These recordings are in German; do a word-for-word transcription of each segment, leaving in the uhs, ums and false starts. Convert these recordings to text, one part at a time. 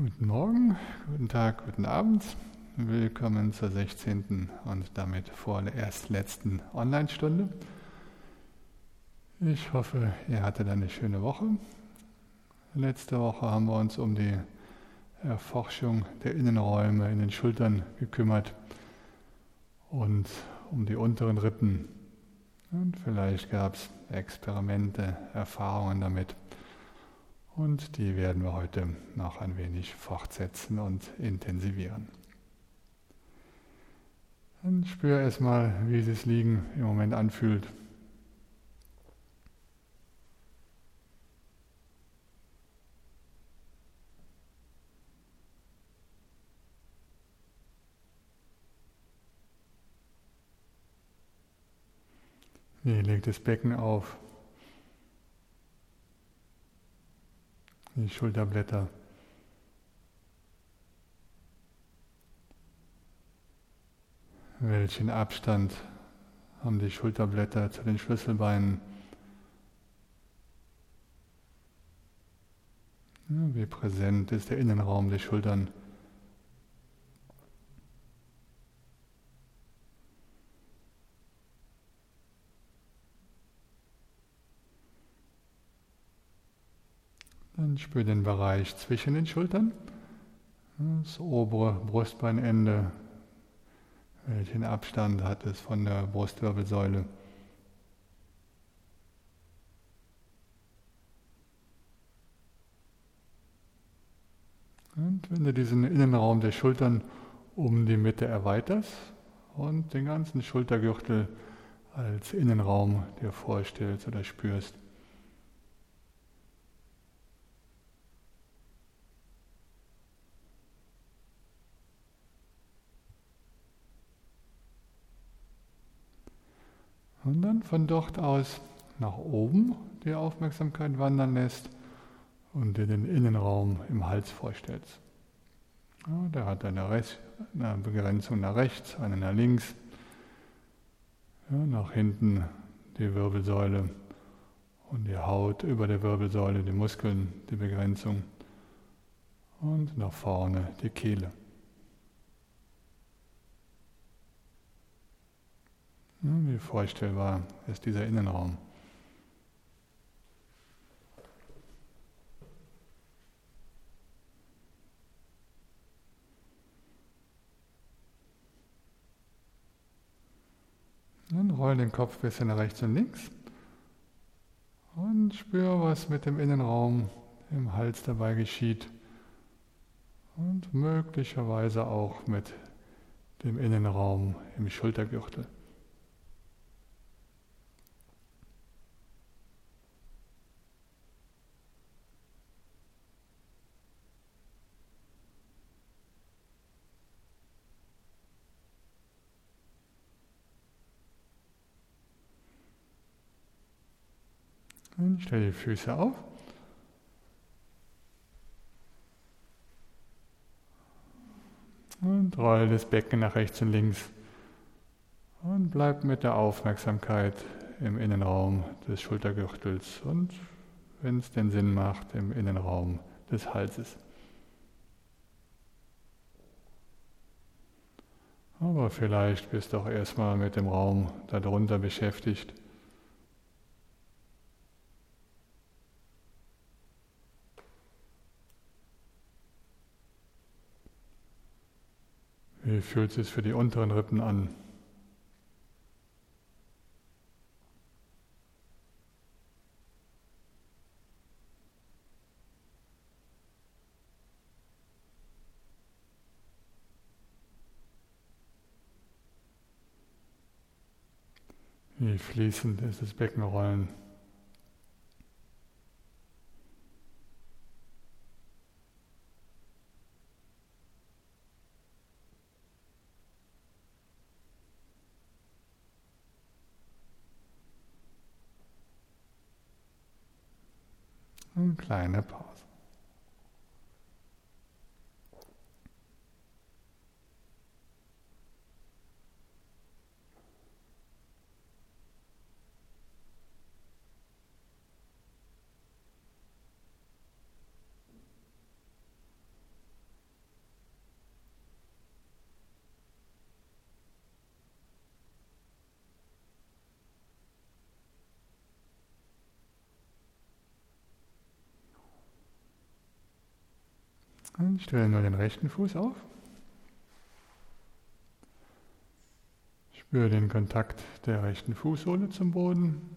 Guten Morgen, guten Tag, guten Abend. Willkommen zur sechzehnten und damit vorerst letzten Online-Stunde. Ich hoffe, ihr hattet eine schöne Woche. Letzte Woche haben wir uns um die Erforschung der Innenräume in den Schultern gekümmert und um die unteren Rippen. Und vielleicht gab es Experimente, Erfahrungen damit. Und die werden wir heute noch ein wenig fortsetzen und intensivieren. Dann spür erstmal, wie das Liegen im Moment anfühlt. Wie legt das Becken auf? Die Schulterblätter. Welchen Abstand haben die Schulterblätter zu den Schlüsselbeinen? Ja, wie präsent ist der Innenraum der Schultern? Dann spür den Bereich zwischen den Schultern, das obere Brustbeinende. Welchen Abstand hat es von der Brustwirbelsäule? Und wenn du diesen Innenraum der Schultern um die Mitte erweiterst und den ganzen Schultergürtel als Innenraum dir vorstellst oder spürst. Und dann von dort aus nach oben die Aufmerksamkeit wandern lässt und dir den Innenraum im Hals vorstellst. Ja, der hat eine, Rech- eine Begrenzung nach rechts, eine nach links, ja, nach hinten die Wirbelsäule und die Haut über der Wirbelsäule, die Muskeln, die Begrenzung und nach vorne die Kehle. Ja, wie vorstellbar ist dieser Innenraum? Dann roll den Kopf ein bisschen nach rechts und links und spür, was mit dem Innenraum im Hals dabei geschieht und möglicherweise auch mit dem Innenraum im Schultergürtel. Und stell die Füße auf. Und roll das Becken nach rechts und links. Und bleib mit der Aufmerksamkeit im Innenraum des Schultergürtels und, wenn es den Sinn macht, im Innenraum des Halses. Aber vielleicht bist du auch erstmal mit dem Raum darunter beschäftigt. Wie fühlt es sich für die unteren Rippen an? Wie fließend ist das Beckenrollen? Eine kleine Pause. Und stelle nur den rechten Fuß auf. Spüre den Kontakt der rechten Fußsohle zum Boden.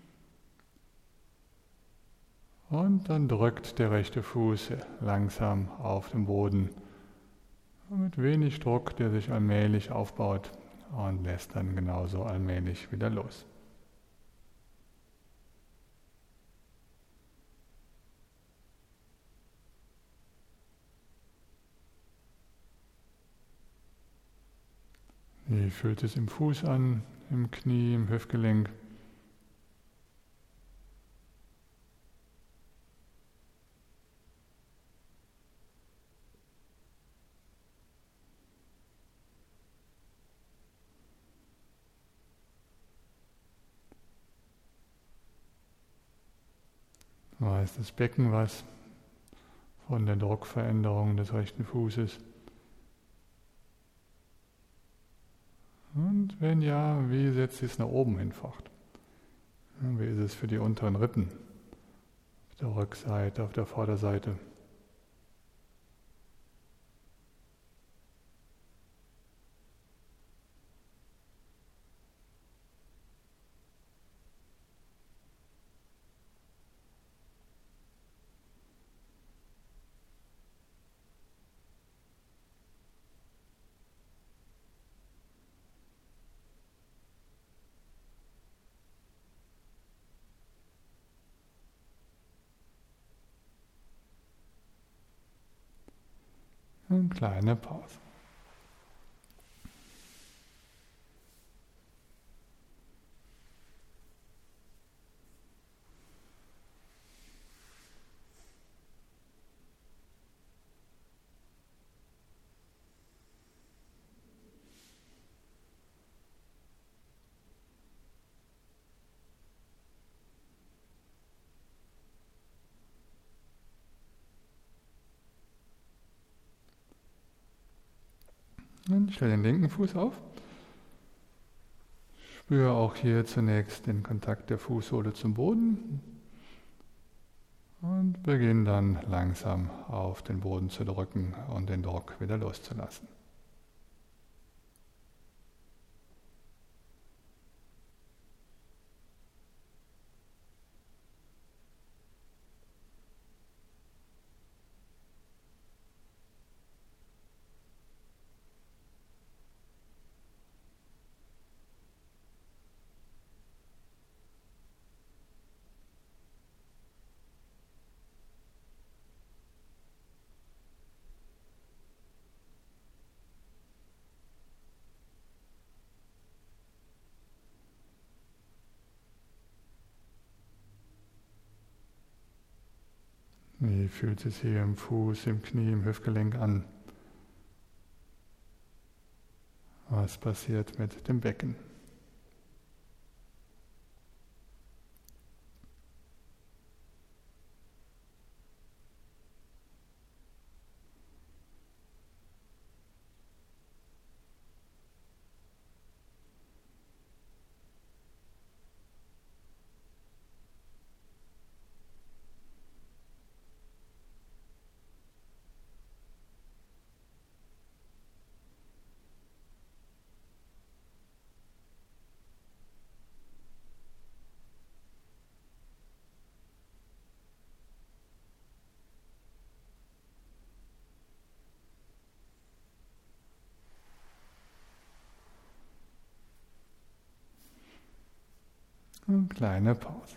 Und dann drückt der rechte Fuß langsam auf den Boden. Mit wenig Druck, der sich allmählich aufbaut und lässt dann genauso allmählich wieder los. Wie fühlt es im Fuß an, im Knie, im Hüftgelenk? Weiß das Becken was von der Druckveränderung des rechten Fußes? Und wenn ja, wie setzt es nach oben hin fort? Wie ist es für die unteren Rippen? Auf der Rückseite, auf der Vorderseite? Eine kleine Pause. Und stelle den linken Fuß auf. Spüre auch hier zunächst den Kontakt der Fußsohle zum Boden und beginne dann langsam auf den Boden zu drücken und den Druck wieder loszulassen. Wie fühlt es hier im Fuß, im Knie, im Hüftgelenk an? Was passiert mit dem Becken? Eine kleine Pause.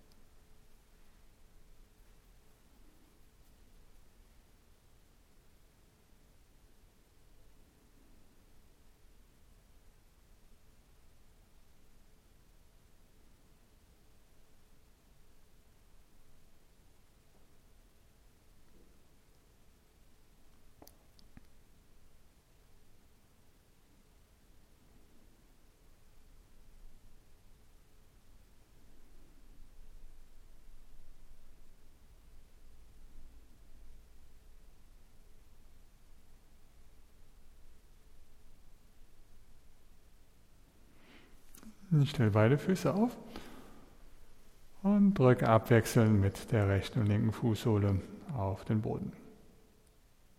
Ich stelle beide Füße auf und drücke abwechselnd mit der rechten und linken Fußsohle auf den Boden.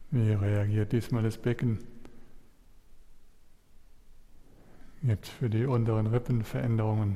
Wie reagiert diesmal das Becken? Gibt es für die unteren Rippen Veränderungen?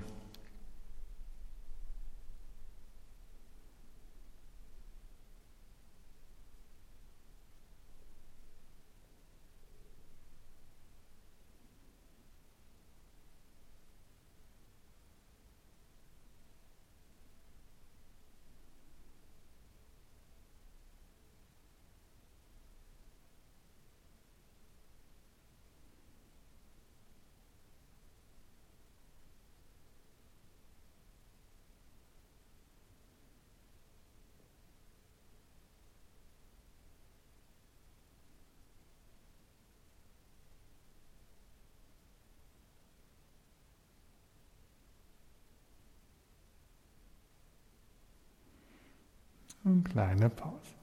Eine kleine Pause.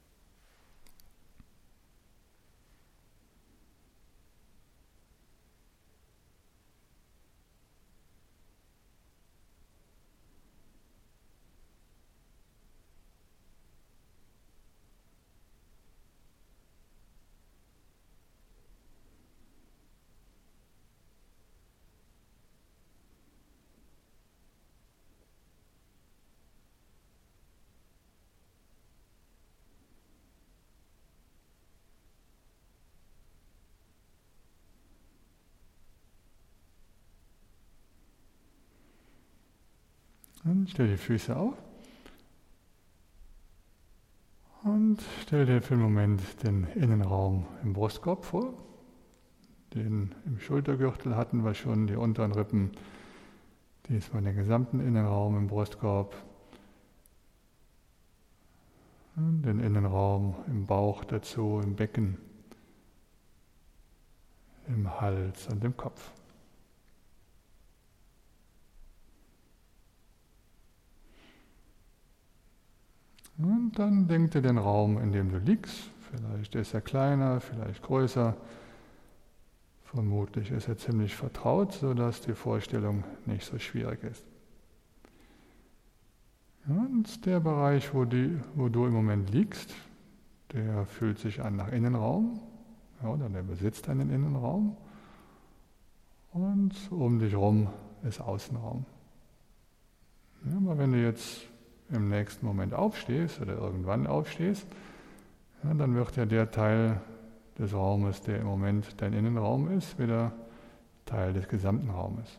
Dann stell die Füße auf und stell dir für den Moment den Innenraum im Brustkorb vor. Den im Schultergürtel hatten wir schon, die unteren Rippen, diesmal den gesamten Innenraum im Brustkorb. Und den Innenraum im Bauch dazu, im Becken, im Hals und im Kopf. Und dann denk dir den Raum, in dem du liegst. Vielleicht ist er kleiner, vielleicht größer. Vermutlich ist er ziemlich vertraut, sodass die Vorstellung nicht so schwierig ist. Und der Bereich, wo, die, wo du im Moment liegst, der fühlt sich an nach Innenraum, ja, oder der besitzt einen Innenraum. Und um dich herum ist Außenraum. Ja, aber wenn du jetzt im nächsten Moment aufstehst oder irgendwann aufstehst, ja, dann wird ja der Teil des Raumes, der im Moment dein Innenraum ist, wieder Teil des gesamten Raumes.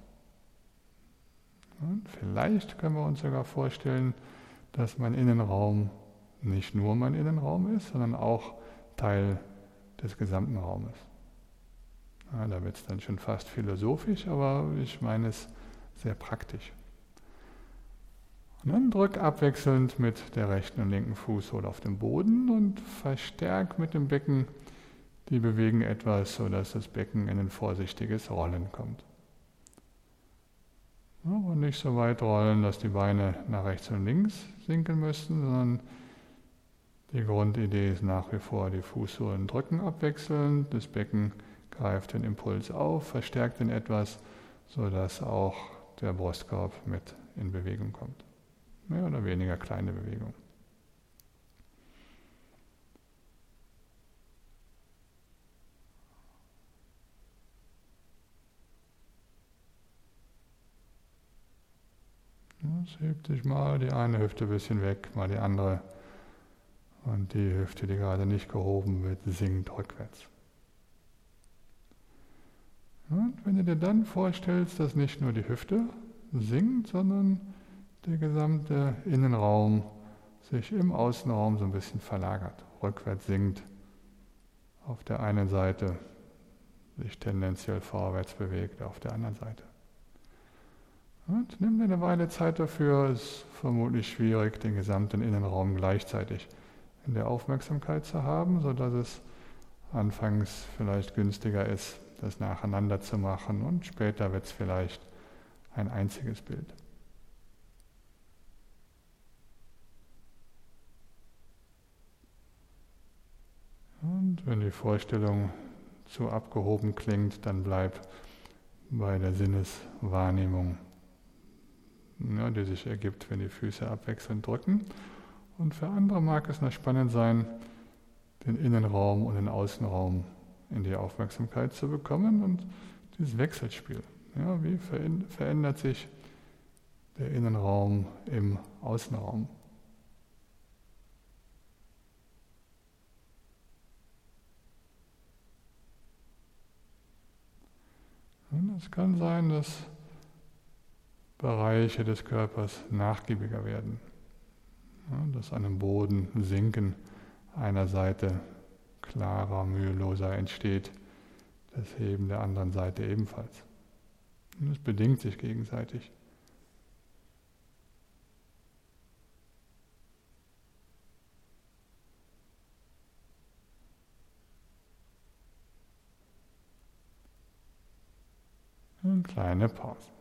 Und vielleicht können wir uns sogar vorstellen, dass mein Innenraum nicht nur mein Innenraum ist, sondern auch Teil des gesamten Raumes. Ja, da wird es dann schon fast philosophisch, aber ich meine es sehr praktisch. Und dann drück abwechselnd mit der rechten und linken Fußsohle auf den Boden und verstärk mit dem Becken die Bewegung etwas, sodass das Becken in ein vorsichtiges Rollen kommt. Ja, und nicht so weit rollen, dass die Beine nach rechts und links sinken müssen, sondern die Grundidee ist nach wie vor, die Fußsohlen drücken abwechselnd, das Becken greift den Impuls auf, verstärkt ihn etwas, sodass auch der Brustkorb mit in Bewegung kommt. Mehr oder weniger kleine Bewegung. Es hebt sich mal die eine Hüfte ein bisschen weg, mal die andere. Und die Hüfte, die gerade nicht gehoben wird, sinkt rückwärts. Und wenn du dir dann vorstellst, dass nicht nur die Hüfte sinkt, sondern der gesamte Innenraum sich im Außenraum so ein bisschen verlagert, rückwärts sinkt, auf der einen Seite sich tendenziell vorwärts bewegt, auf der anderen Seite. Und nimm dir eine Weile Zeit dafür, es ist vermutlich schwierig, den gesamten Innenraum gleichzeitig in der Aufmerksamkeit zu haben, sodass es anfangs vielleicht günstiger ist, das nacheinander zu machen und später wird es vielleicht ein einziges Bild. Und wenn die Vorstellung zu abgehoben klingt, dann bleib bei der Sinneswahrnehmung, ja, die sich ergibt, wenn die Füße abwechselnd drücken. Und für andere mag es noch spannend sein, den Innenraum und den Außenraum in die Aufmerksamkeit zu bekommen und dieses Wechselspiel. Ja, wie verändert sich der Innenraum im Außenraum? Und es kann sein, dass Bereiche des Körpers nachgiebiger werden, ja, dass an dem Boden Sinken einer Seite klarer, müheloser entsteht, das Heben der anderen Seite ebenfalls. Und es bedingt sich gegenseitig. Eine kleine Pause.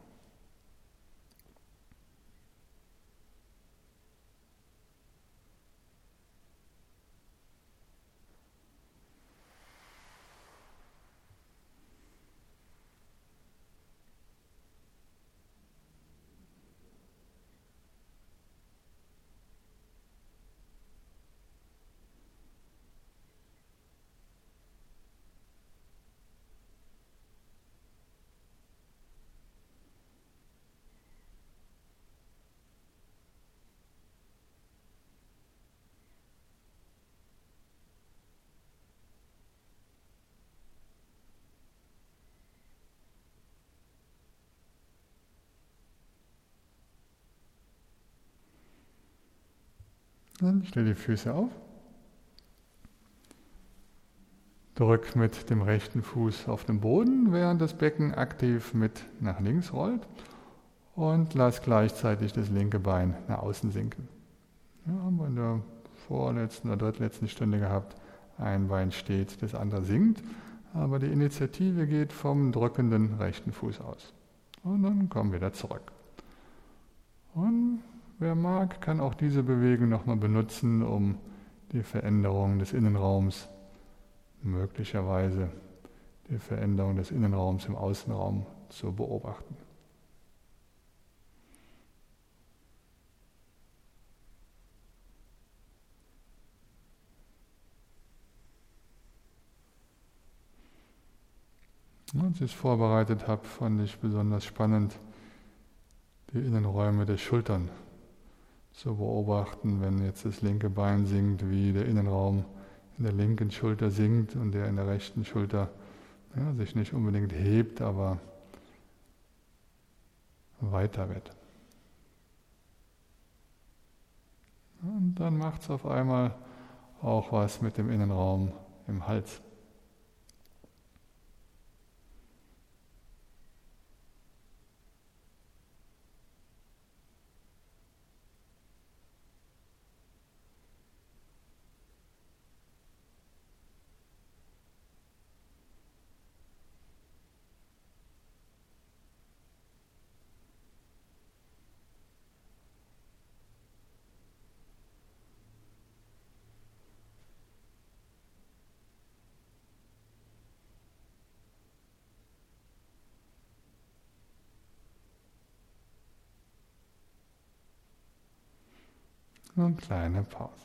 Dann stell die Füße auf. Drück mit dem rechten Fuß auf den Boden, während das Becken aktiv mit nach links rollt. Und lass gleichzeitig das linke Bein nach außen sinken. Ja, haben wir in der vorletzten oder drittletzten Stunde gehabt. Ein Bein steht, das andere sinkt. Aber die Initiative geht vom drückenden rechten Fuß aus. Und dann kommen wir wieder zurück. Und wer mag, kann auch diese Bewegung nochmal benutzen, um die Veränderung des Innenraums, möglicherweise die Veränderung des Innenraums im Außenraum zu beobachten. Als ich es vorbereitet habe, fand ich besonders spannend, die Innenräume der Schultern zu beobachten, wenn jetzt das linke Bein sinkt, wie der Innenraum in der linken Schulter sinkt und der in der rechten Schulter ja, sich nicht unbedingt hebt, aber weiter wird. Und dann macht es auf einmal auch was mit dem Innenraum im Hals. Und kleine Pause.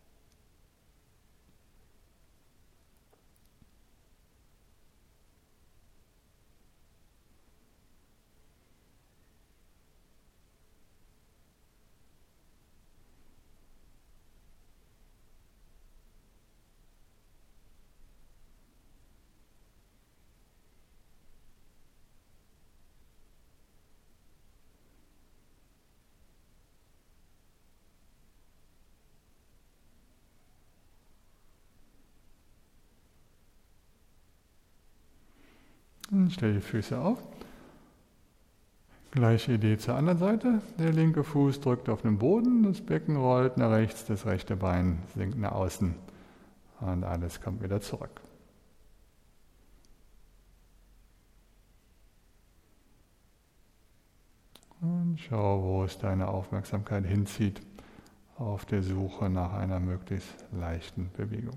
Und stell die Füße auf. Gleiche Idee zur anderen Seite. Der linke Fuß drückt auf den Boden, das Becken rollt nach rechts, das rechte Bein sinkt nach außen und alles kommt wieder zurück. Und schau, wo es deine Aufmerksamkeit hinzieht, auf der Suche nach einer möglichst leichten Bewegung.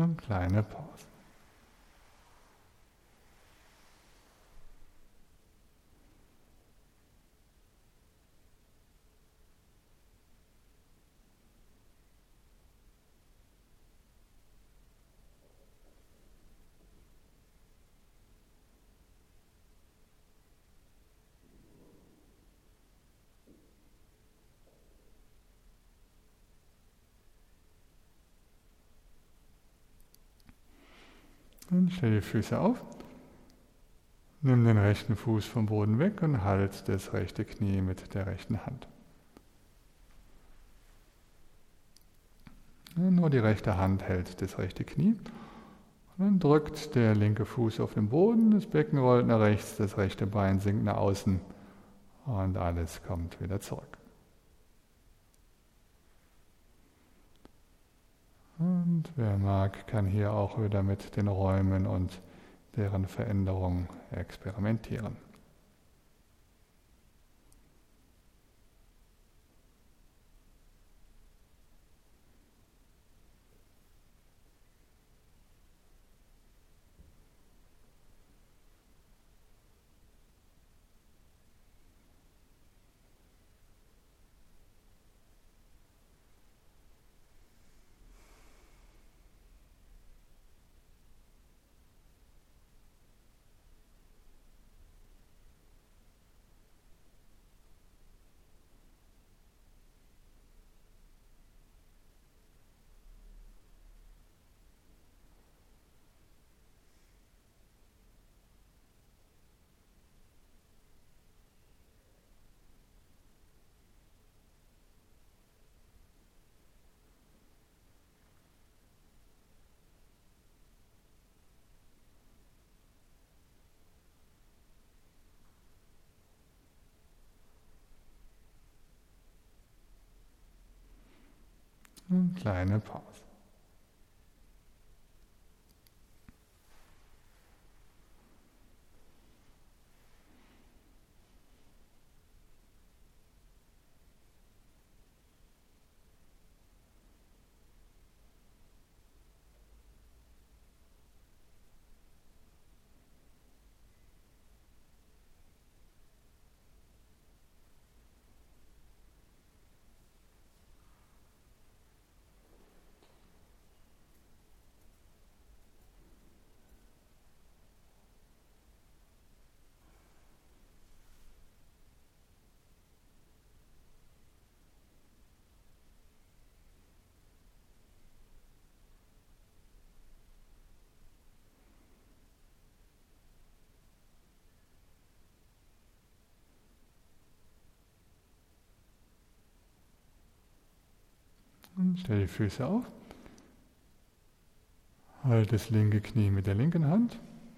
Und kleine Pause. Und stell die Füße auf. Nimm den rechten Fuß vom Boden weg und halt das rechte Knie mit der rechten Hand. Nur die rechte Hand hält das rechte Knie. Und dann drückt der linke Fuß auf den Boden, das Becken rollt nach rechts, das rechte Bein sinkt nach außen und alles kommt wieder zurück. Und wer mag, kann hier auch wieder mit den Räumen und deren Veränderung experimentieren. Und kleine Pause. Und stell die Füße auf. Halt das linke Knie mit der linken Hand.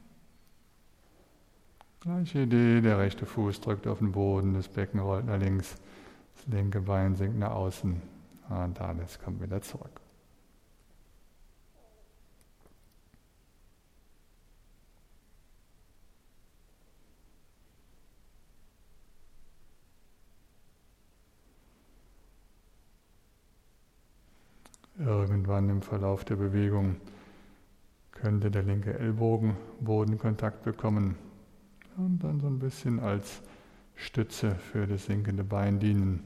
Gleiche Idee, der rechte Fuß drückt auf den Boden, das Becken rollt nach links, das linke Bein sinkt nach außen und alles kommt wieder zurück. Irgendwann im Verlauf der Bewegung könnte der linke Ellbogen Bodenkontakt bekommen und dann so ein bisschen als Stütze für das sinkende Bein dienen.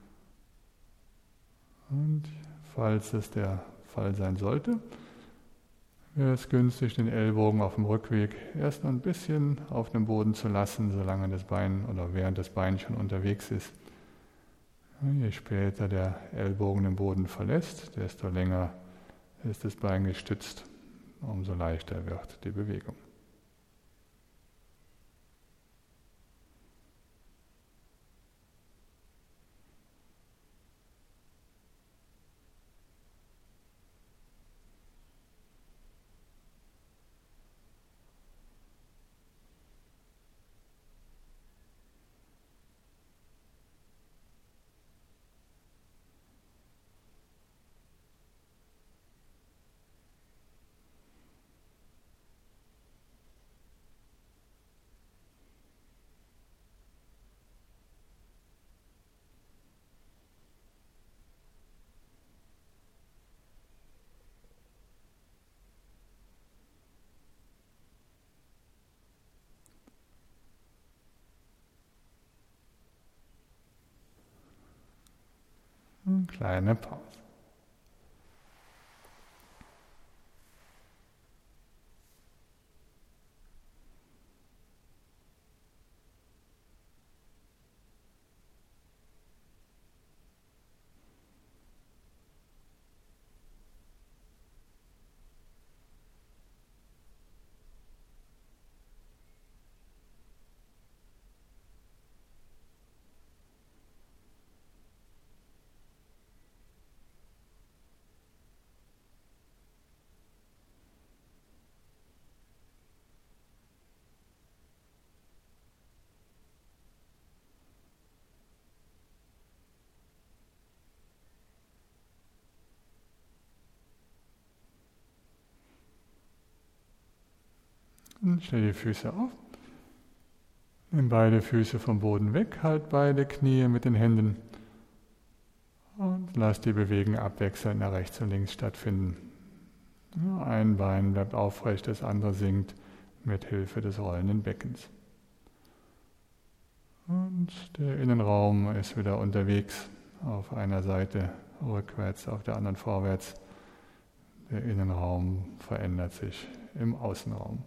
Und falls es der Fall sein sollte, wäre es günstig, den Ellbogen auf dem Rückweg erst noch ein bisschen auf dem Boden zu lassen, solange das Bein oder während das Bein schon unterwegs ist. Je später der Ellbogen den Boden verlässt, desto länger ist das Bein gestützt, umso leichter wird die Bewegung. kleine Pause. Und stell die Füße auf. Nimm beide Füße vom Boden weg, halt beide Knie mit den Händen und lass die Bewegung abwechselnd nach rechts und links stattfinden. Ein Bein bleibt aufrecht, das andere sinkt mit Hilfe des rollenden Beckens. Und der Innenraum ist wieder unterwegs, auf einer Seite rückwärts, auf der anderen vorwärts. Der Innenraum verändert sich im Außenraum.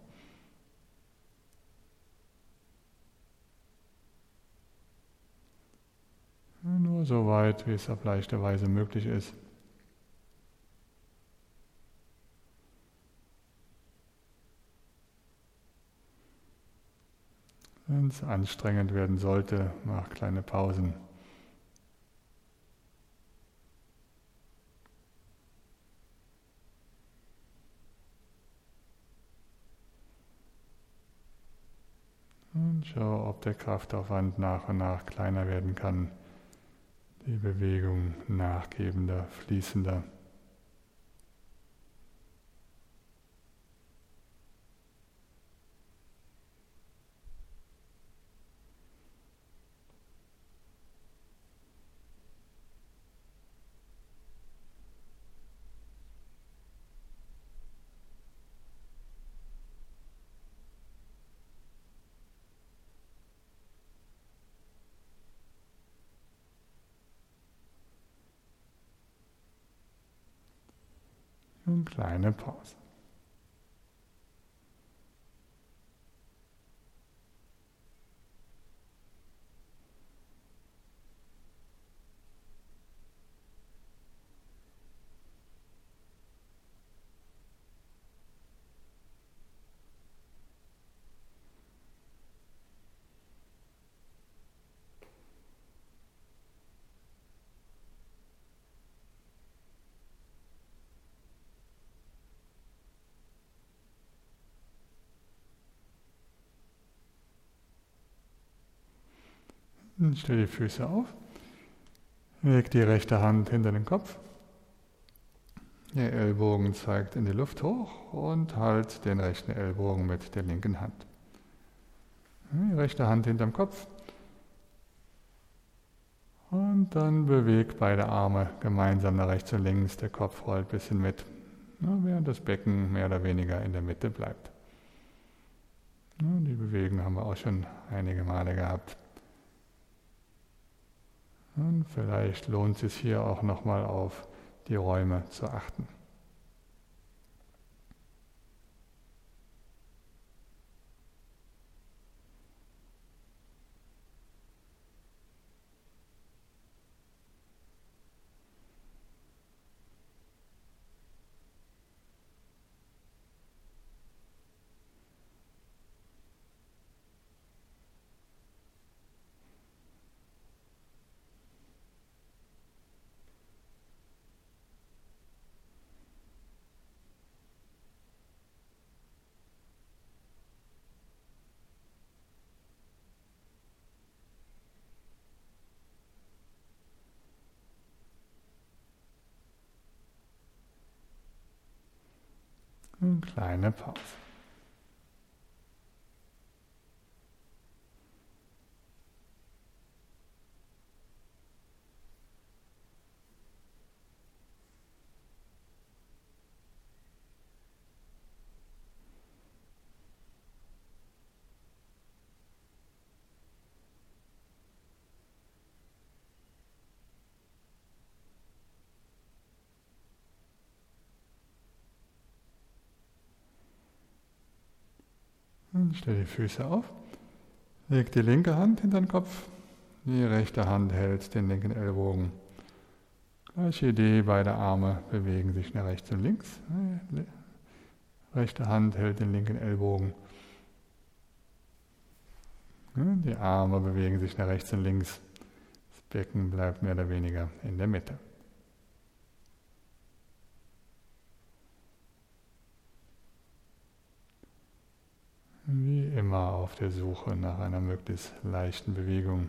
Nur so weit, wie es auf leichte Weise möglich ist. Wenn es anstrengend werden sollte, mach kleine Pausen. Und schau, ob der Kraftaufwand nach und nach kleiner werden kann. Die Bewegung nachgebender, fließender. Und kleine Pause. Und stell die Füße auf. Leg die rechte Hand hinter den Kopf. Der Ellbogen zeigt in die Luft hoch und halt den rechten Ellbogen mit der linken Hand. Die rechte Hand hinterm Kopf. Und dann beweg beide Arme gemeinsam nach rechts und links. Der Kopf rollt ein bisschen mit, während das Becken mehr oder weniger in der Mitte bleibt. Die Bewegung haben wir auch schon einige Male gehabt. Und vielleicht lohnt es sich hier auch nochmal auf die Räume zu achten. Eine kleine Pause. Stell die Füße auf, leg die linke Hand hinter den Kopf, die rechte Hand hält den linken Ellbogen. Gleiche Idee, beide Arme bewegen sich nach rechts und links. Rechte Hand hält den linken Ellbogen. Die Arme bewegen sich nach rechts und links. Das Becken bleibt mehr oder weniger in der Mitte. Wie immer auf der Suche nach einer möglichst leichten Bewegung.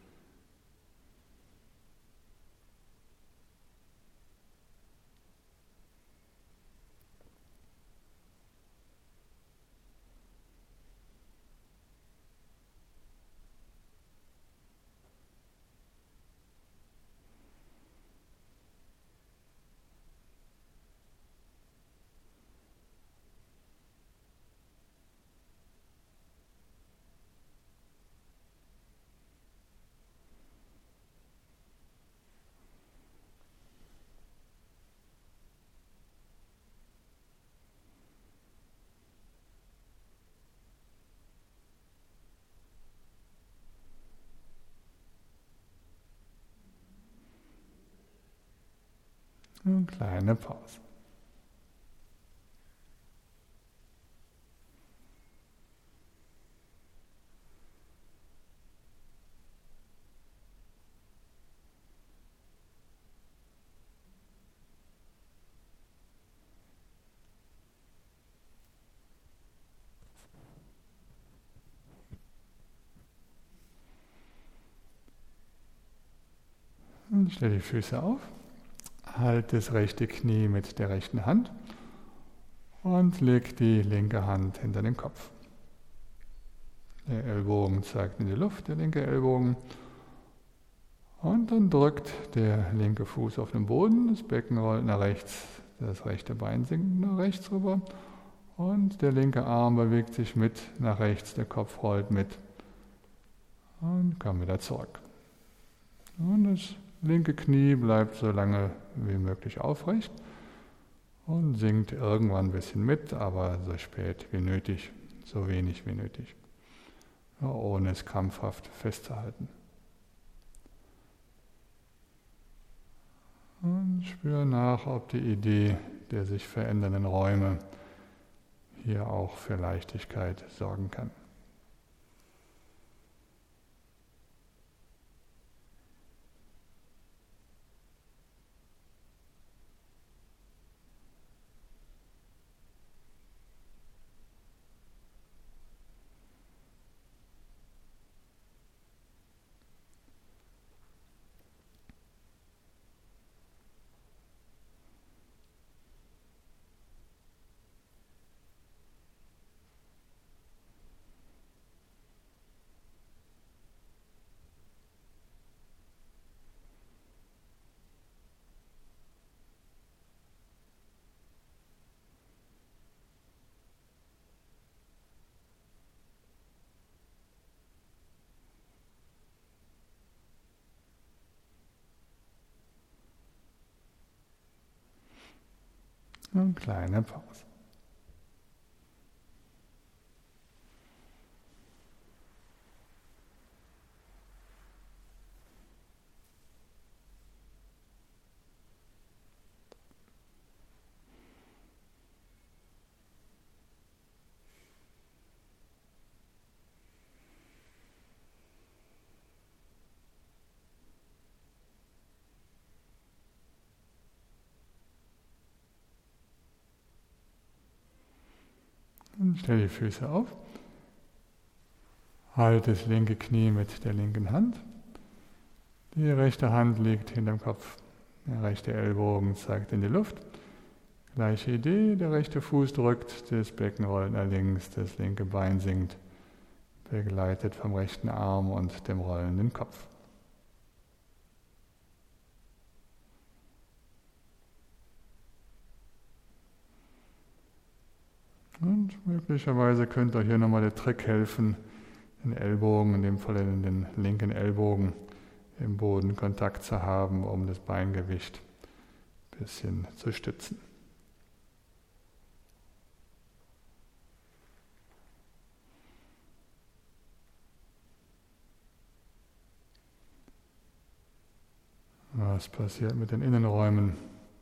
Eine kleine Pause. Und stell die Füße auf. Halt das rechte Knie mit der rechten Hand und leg die linke Hand hinter den Kopf. Der Ellbogen zeigt in die Luft, der linke Ellbogen. Und dann drückt der linke Fuß auf den Boden, das Becken rollt nach rechts, das rechte Bein sinkt nach rechts rüber und der linke Arm bewegt sich mit nach rechts, der Kopf rollt mit und kommt wieder zurück. Und das linke Knie bleibt so lange wie möglich aufrecht und sinkt irgendwann ein bisschen mit, aber so spät wie nötig, so wenig wie nötig, ohne es krampfhaft festzuhalten. Und spür nach, ob die Idee der sich verändernden Räume hier auch für Leichtigkeit sorgen kann. Eine kleine Pause. Und stell die Füße auf. Halt das linke Knie mit der linken Hand. Die rechte Hand liegt hinterm Kopf. Der rechte Ellbogen zeigt in die Luft. Gleiche Idee, der rechte Fuß drückt, das Becken rollt nach links, das linke Bein sinkt, begleitet vom rechten Arm und dem rollenden Kopf. Und möglicherweise könnte euch hier nochmal der Trick helfen, den Ellbogen, in dem Fall den linken Ellbogen, im Boden Kontakt zu haben, um das Beingewicht ein bisschen zu stützen. Was passiert mit den Innenräumen?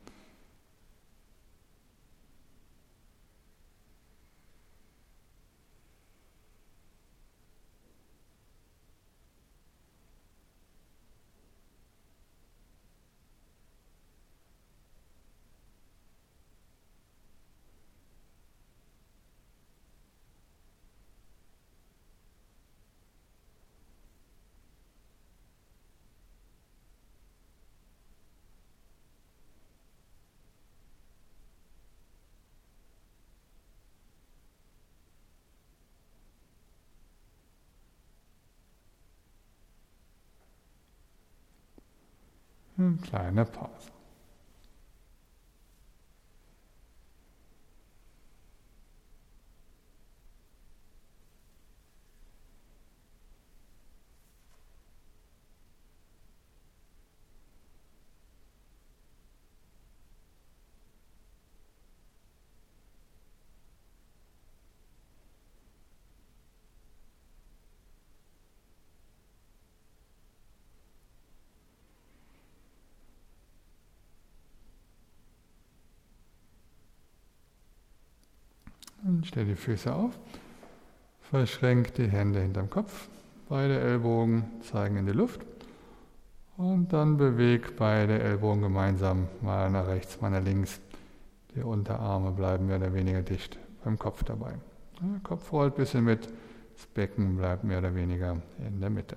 Eine kleine Pause. Und stell die Füße auf, verschränk die Hände hinterm Kopf, beide Ellbogen zeigen in die Luft und dann beweg beide Ellbogen gemeinsam mal nach rechts, mal nach links. Die Unterarme bleiben mehr oder weniger dicht beim Kopf dabei. Der Kopf rollt ein bisschen mit, das Becken bleibt mehr oder weniger in der Mitte.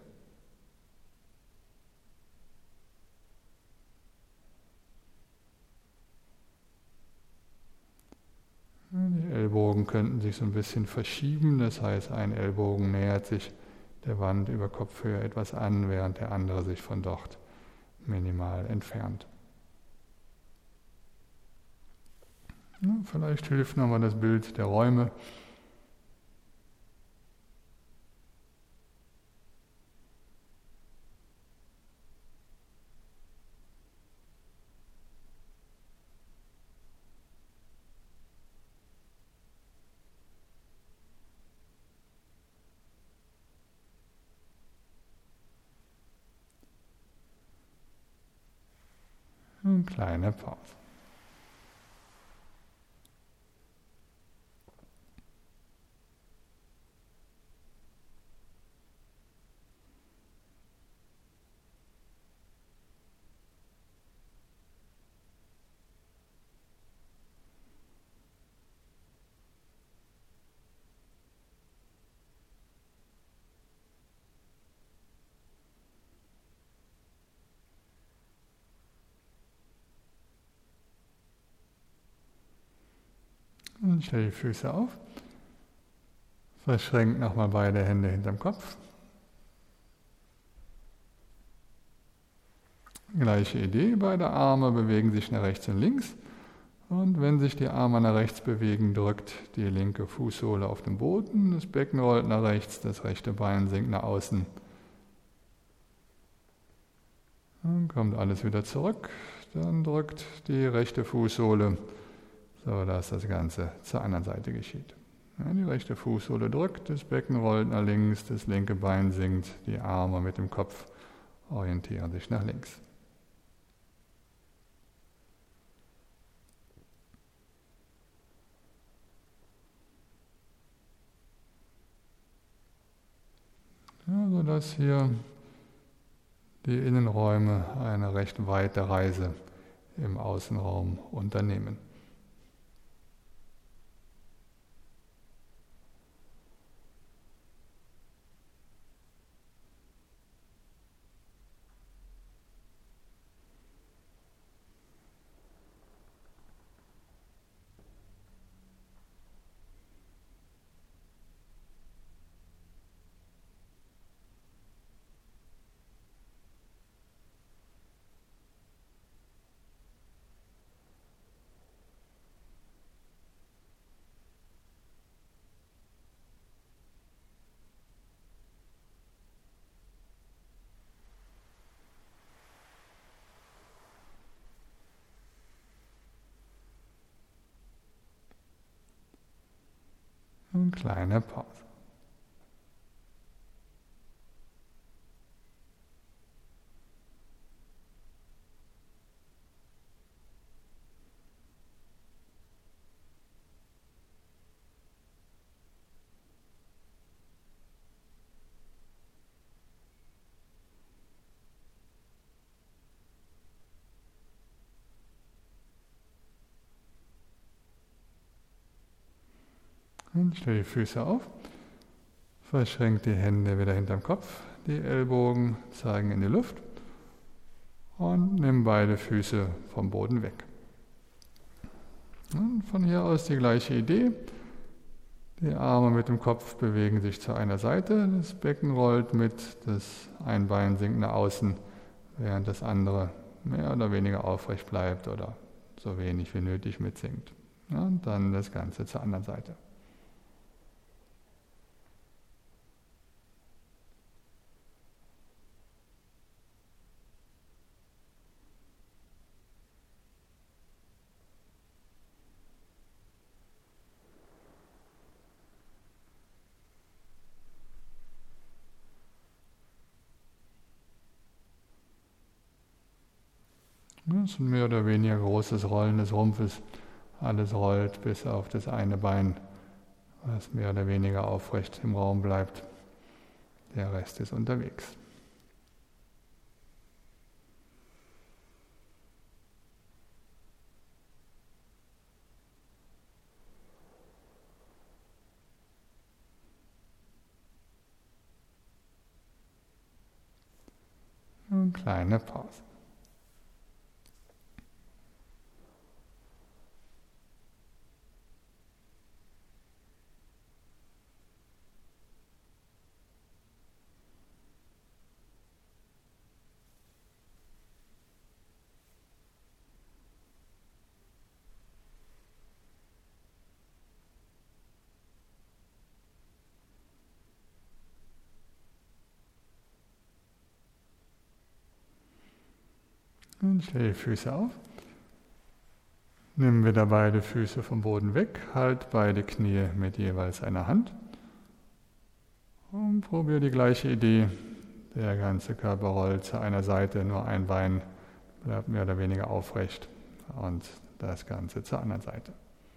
Die Ellbogen könnten sich so ein bisschen verschieben, das heißt, ein Ellbogen nähert sich der Wand über Kopfhöhe etwas an, während der andere sich von dort minimal entfernt. Ja, vielleicht hilft nochmal das Bild der Räume. Eine kleine Pause. Und stell die Füße auf. Verschränkt nochmal beide Hände hinterm Kopf. Gleiche Idee, beide Arme bewegen sich nach rechts und links. Und wenn sich die Arme nach rechts bewegen, drückt die linke Fußsohle auf den Boden, das Becken rollt nach rechts, das rechte Bein sinkt nach außen. Dann kommt alles wieder zurück, dann drückt die rechte Fußsohle, sodass das Ganze zur anderen Seite geschieht. Ja, die rechte Fußsohle drückt, das Becken rollt nach links, das linke Bein sinkt, die Arme mit dem Kopf orientieren sich nach links. Ja, sodass hier die Innenräume eine recht weite Reise im Außenraum unternehmen. Eine kleine Pause. Und stell die Füße auf. Verschränk die Hände wieder hinterm Kopf. Die Ellbogen zeigen in die Luft. Und nimm beide Füße vom Boden weg. Und von hier aus die gleiche Idee. Die Arme mit dem Kopf bewegen sich zu einer Seite. Das Becken rollt mit, das ein Bein sinkt nach außen, während das andere mehr oder weniger aufrecht bleibt oder so wenig wie nötig mitsinkt. Und dann das Ganze zur anderen Seite. Das ist ein mehr oder weniger großes Rollen des Rumpfes. Alles rollt bis auf das eine Bein, was mehr oder weniger aufrecht im Raum bleibt. Der Rest ist unterwegs. Eine kleine Pause. Und stell die Füße auf. Nimm wieder beide Füße vom Boden weg, halt beide Knie mit jeweils einer Hand und probiere die gleiche Idee. Der ganze Körper rollt zu einer Seite, nur ein Bein bleibt mehr oder weniger aufrecht und das Ganze zur anderen Seite.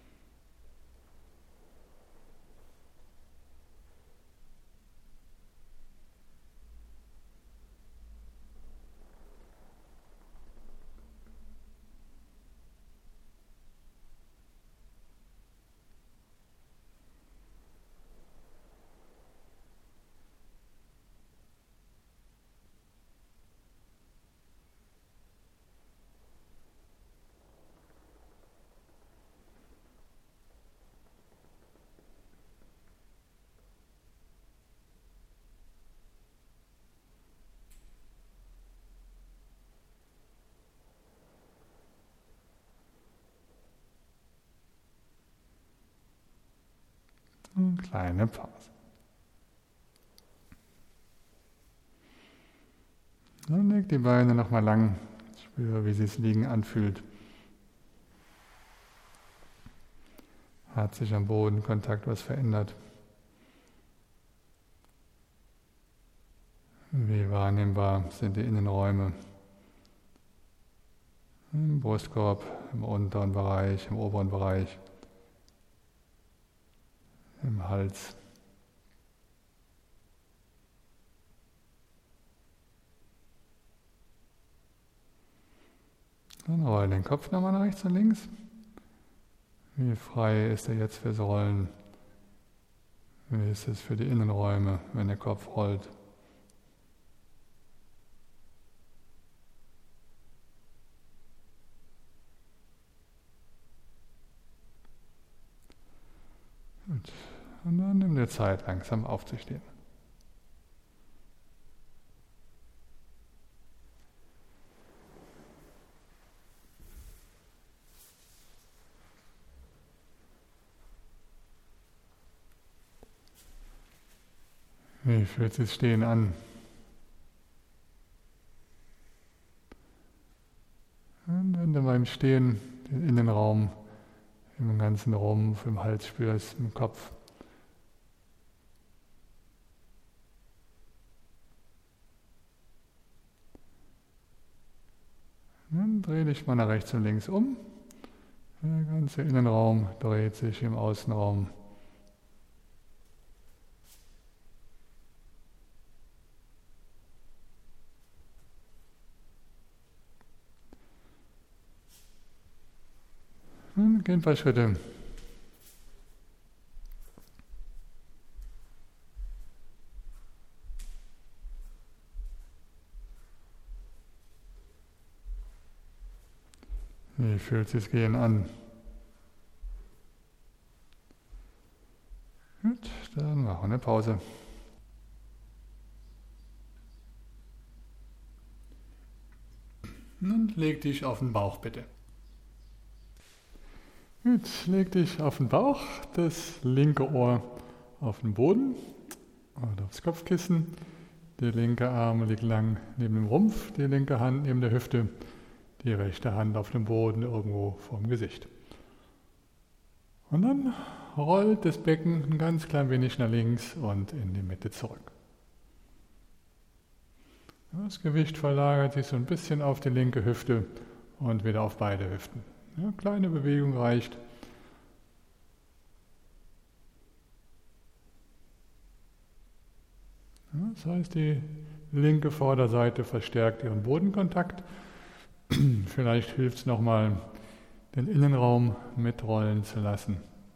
Eine kleine Pause. Dann leg die Beine nochmal lang. Spüre, wie sich das Liegen anfühlt. Hat sich am Bodenkontakt was verändert? Wie wahrnehmbar sind die Innenräume? Im Brustkorb, im unteren Bereich, im oberen Bereich, im Hals. Dann roll den Kopf nochmal nach rechts und links. Wie frei ist er jetzt fürs Rollen? Wie ist es für die Innenräume, wenn der Kopf rollt? Gut. Und dann nimm dir Zeit, langsam aufzustehen. Wie fühlt sich Stehen an? Und wenn du beim Stehen den Innenraum im ganzen Rumpf, im Hals spürst, im Kopf, dann dreh dich mal nach rechts und links um. Der ganze Innenraum dreht sich im Außenraum. Dann gehen ein paar Schritte. Wie fühlt es sich gehen an? Gut, dann machen wir eine Pause. Und leg dich auf den Bauch bitte. Gut, leg dich auf den Bauch, das linke Ohr auf den Boden oder aufs Kopfkissen. Der linke Arm liegt lang neben dem Rumpf, die linke Hand neben der Hüfte, die rechte Hand auf dem Boden irgendwo vorm Gesicht. Und dann rollt das Becken ein ganz klein wenig nach links und in die Mitte zurück. Das Gewicht verlagert sich so ein bisschen auf die linke Hüfte und wieder auf beide Hüften. Ja, kleine Bewegung reicht. Ja, das heißt, die linke Vorderseite verstärkt ihren Bodenkontakt. Vielleicht hilft es nochmal, den Innenraum mitrollen zu lassen.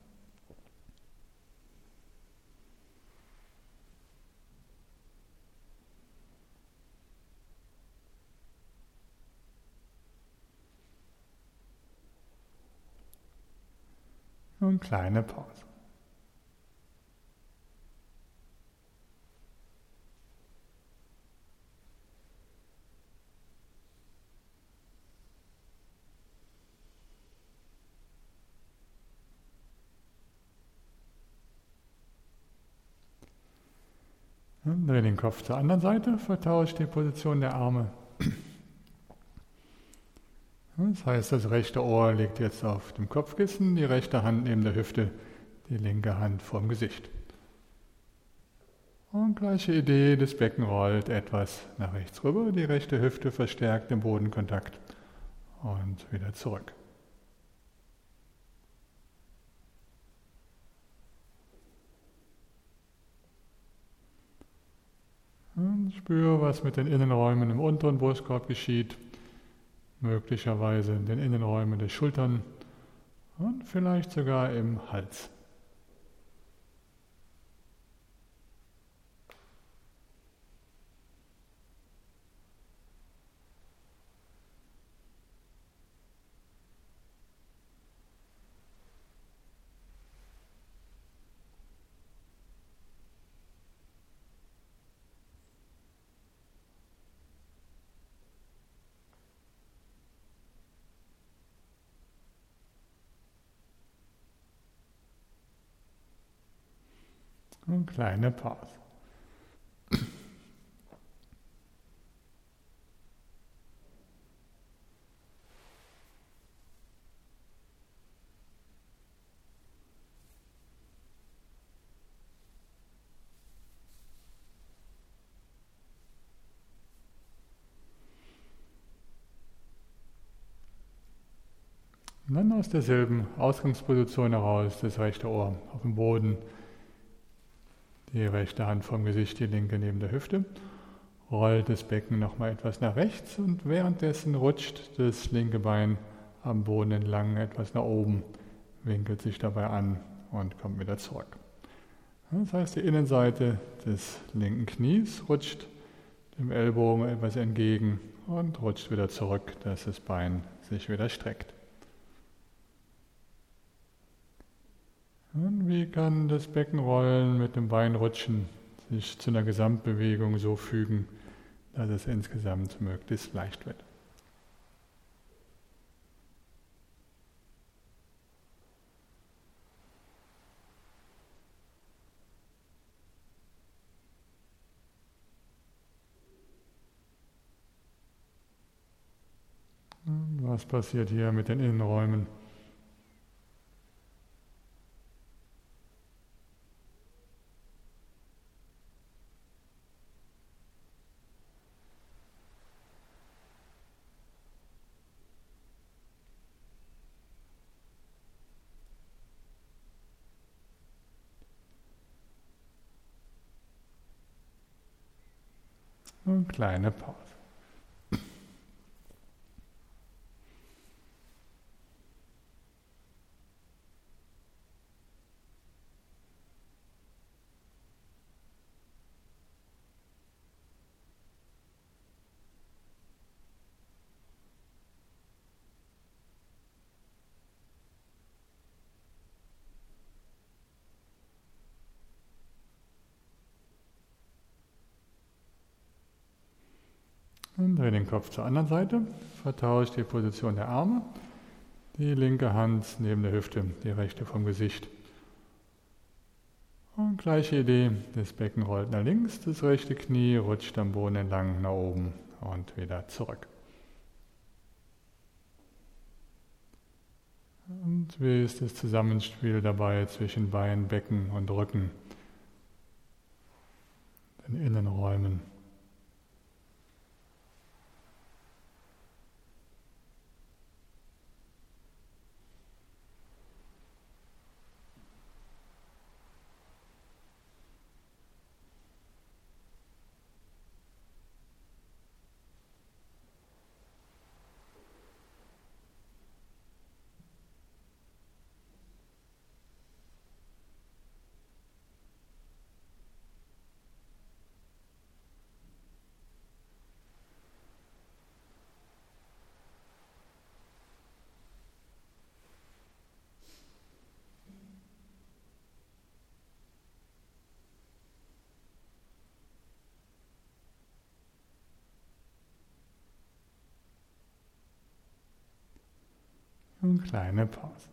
Und kleine Pause. Und dreh den Kopf zur anderen Seite, vertauscht die Position der Arme. Das heißt, das rechte Ohr liegt jetzt auf dem Kopfkissen, die rechte Hand neben der Hüfte, die linke Hand vorm Gesicht. Und gleiche Idee, das Becken rollt etwas nach rechts rüber, die rechte Hüfte verstärkt den Bodenkontakt und wieder zurück. Und spüre, was mit den Innenräumen im unteren Brustkorb geschieht, möglicherweise in den Innenräumen der Schultern und vielleicht sogar im Hals. Und kleine Pause. Und dann aus derselben Ausgangsposition heraus das rechte Ohr auf dem Boden, die rechte Hand vom Gesicht, die linke neben der Hüfte. Rollt das Becken nochmal etwas nach rechts und währenddessen rutscht das linke Bein am Boden entlang etwas nach oben, winkelt sich dabei an und kommt wieder zurück. Das heißt, die Innenseite des linken Knies rutscht dem Ellbogen etwas entgegen und rutscht wieder zurück, dass das Bein sich wieder streckt. Und wie kann das Beckenrollen mit dem Bein rutschen sich zu einer Gesamtbewegung so fügen, dass es insgesamt möglichst leicht wird. Was passiert hier mit den Innenräumen? Und kleine Pause. Und dreh den Kopf zur anderen Seite, vertauscht die Position der Arme, die linke Hand neben der Hüfte, die rechte vom Gesicht. Und gleiche Idee, das Becken rollt nach links, das rechte Knie rutscht am Boden entlang nach oben und wieder zurück. Und wie ist das Zusammenspiel dabei zwischen Bein, Becken und Rücken, den Innenräumen? Und kleine Pause.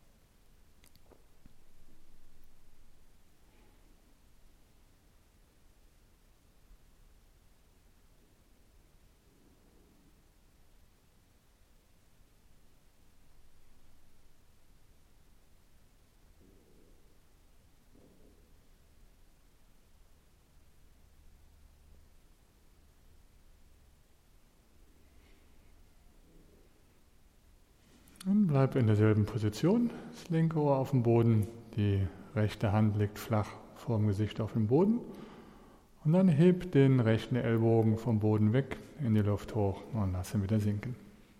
Und bleib in derselben Position, das linke Ohr auf dem Boden, die rechte Hand liegt flach vor dem Gesicht auf dem Boden und dann heb den rechten Ellbogen vom Boden weg in die Luft hoch und lass ihn wieder sinken.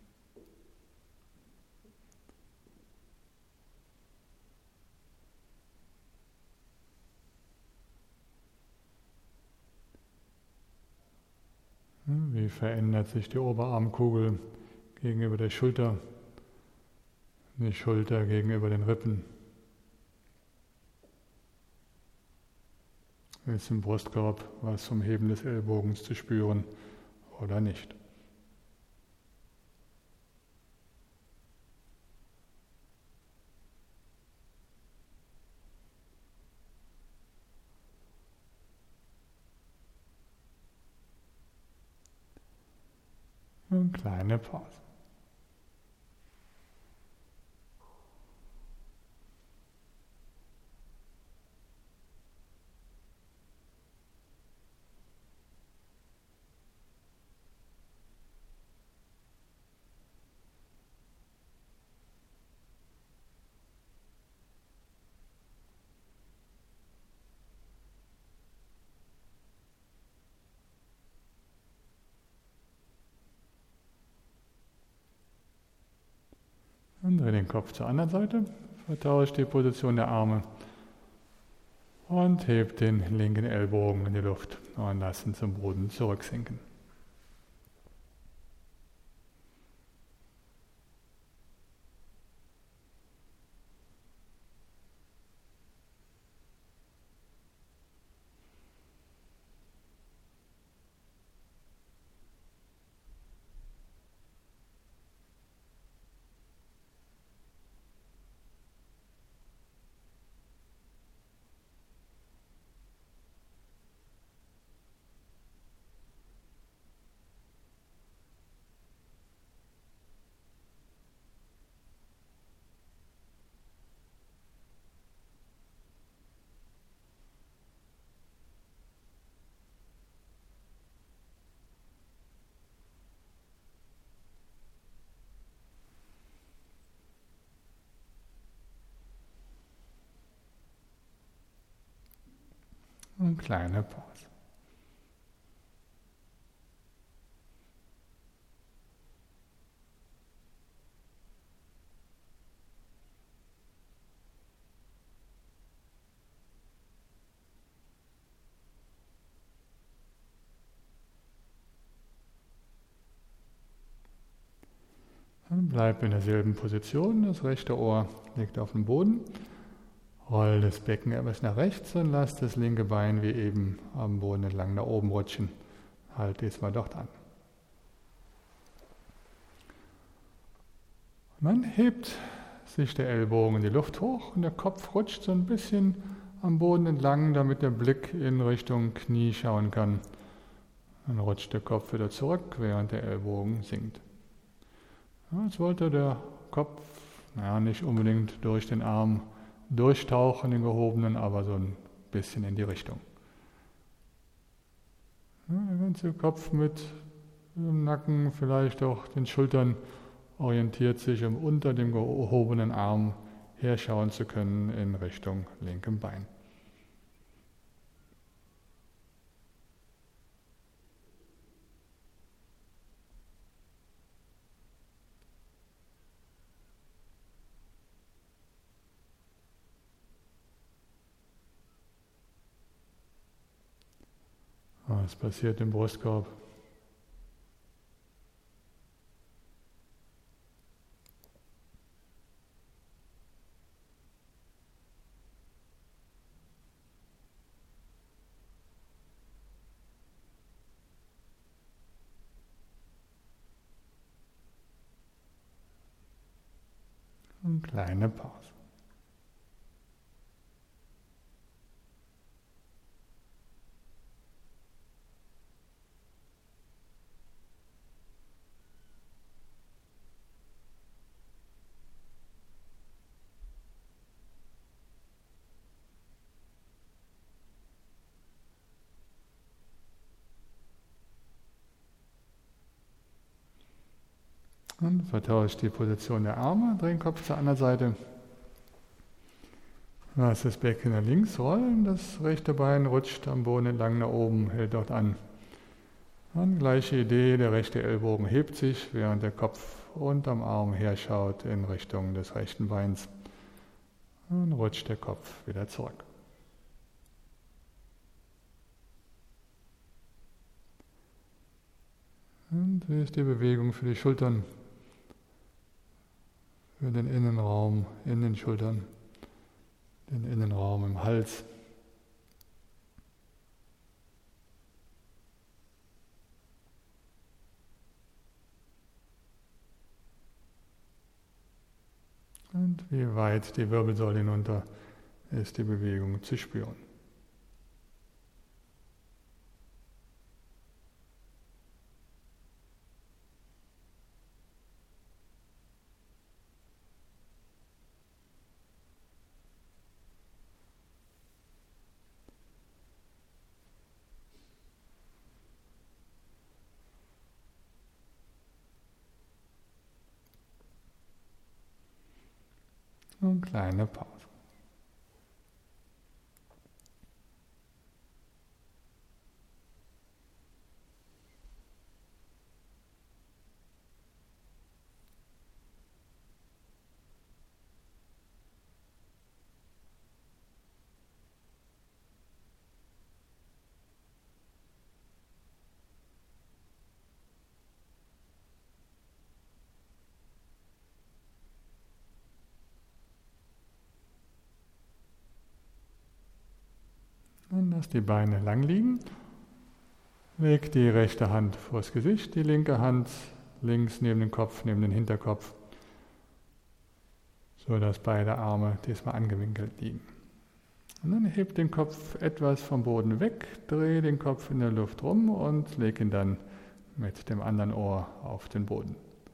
Wie verändert sich die Oberarmkugel gegenüber der Schulter? Die Schulter gegenüber den Rippen. Ist im Brustkorb was vom Heben des Ellbogens zu spüren oder nicht? Und kleine Pause. Und dreh den Kopf zur anderen Seite, vertauscht die Position der Arme und heb den linken Ellbogen in die Luft und lass ihn zum Boden zurücksinken. Und kleine Pause. Dann bleib in derselben Position, das rechte Ohr liegt auf dem Boden. Roll das Becken etwas nach rechts und lass das linke Bein wie eben am Boden entlang nach oben rutschen. Halt diesmal dort an. Man hebt sich der Ellbogen in die Luft hoch und der Kopf rutscht so ein bisschen am Boden entlang, damit der Blick in Richtung Knie schauen kann. Dann rutscht der Kopf wieder zurück, während der Ellbogen sinkt. Ja, jetzt wollte der Kopf, naja, nicht unbedingt durch den Arm durchtauchen, den gehobenen, aber so ein bisschen in die Richtung. Ja, der ganze Kopf mit dem Nacken, vielleicht auch den Schultern, orientiert sich, um unter dem gehobenen Arm herschauen zu können in Richtung linkem Bein. Was passiert im Brustkorb? Eine kleine Pause. Und vertauscht die Position der Arme, dreh den Kopf zur anderen Seite. Lass das Becken nach links rollen, das rechte Bein rutscht am Boden entlang nach oben, hält dort an. Dann gleiche Idee, der rechte Ellbogen hebt sich, während der Kopf unterm Arm herschaut in Richtung des rechten Beins. Dann rutscht der Kopf wieder zurück. Und wie ist die Bewegung für die Schultern? Für den Innenraum in den Schultern, den Innenraum im Hals. Und wie weit die Wirbelsäule hinunter ist die Bewegung zu spüren. Und kleine Pause. Und lass die Beine lang liegen. Leg die rechte Hand vors Gesicht, die linke Hand links neben den Kopf, neben den Hinterkopf, so dass beide Arme diesmal angewinkelt liegen. Und dann heb den Kopf etwas vom Boden weg, dreh den Kopf in der Luft rum und leg ihn dann mit dem anderen Ohr auf den Boden.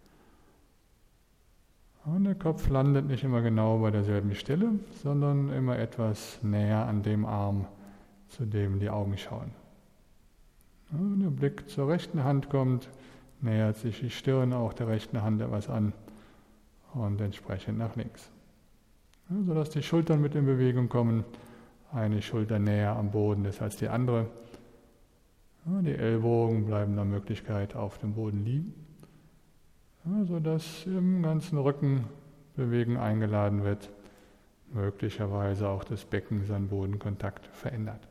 Und der Kopf landet nicht immer genau bei derselben Stelle, sondern immer etwas näher an dem Arm, zu dem die Augen schauen. Wenn der Blick zur rechten Hand kommt, nähert sich die Stirn auch der rechten Hand etwas an und entsprechend nach links. Sodass die Schultern mit in Bewegung kommen, eine Schulter näher am Boden ist als die andere. Die Ellbogen bleiben nach Möglichkeit auf dem Boden liegen, sodass im ganzen Rücken Bewegung eingeladen wird, möglicherweise auch das Becken seinen Bodenkontakt verändert.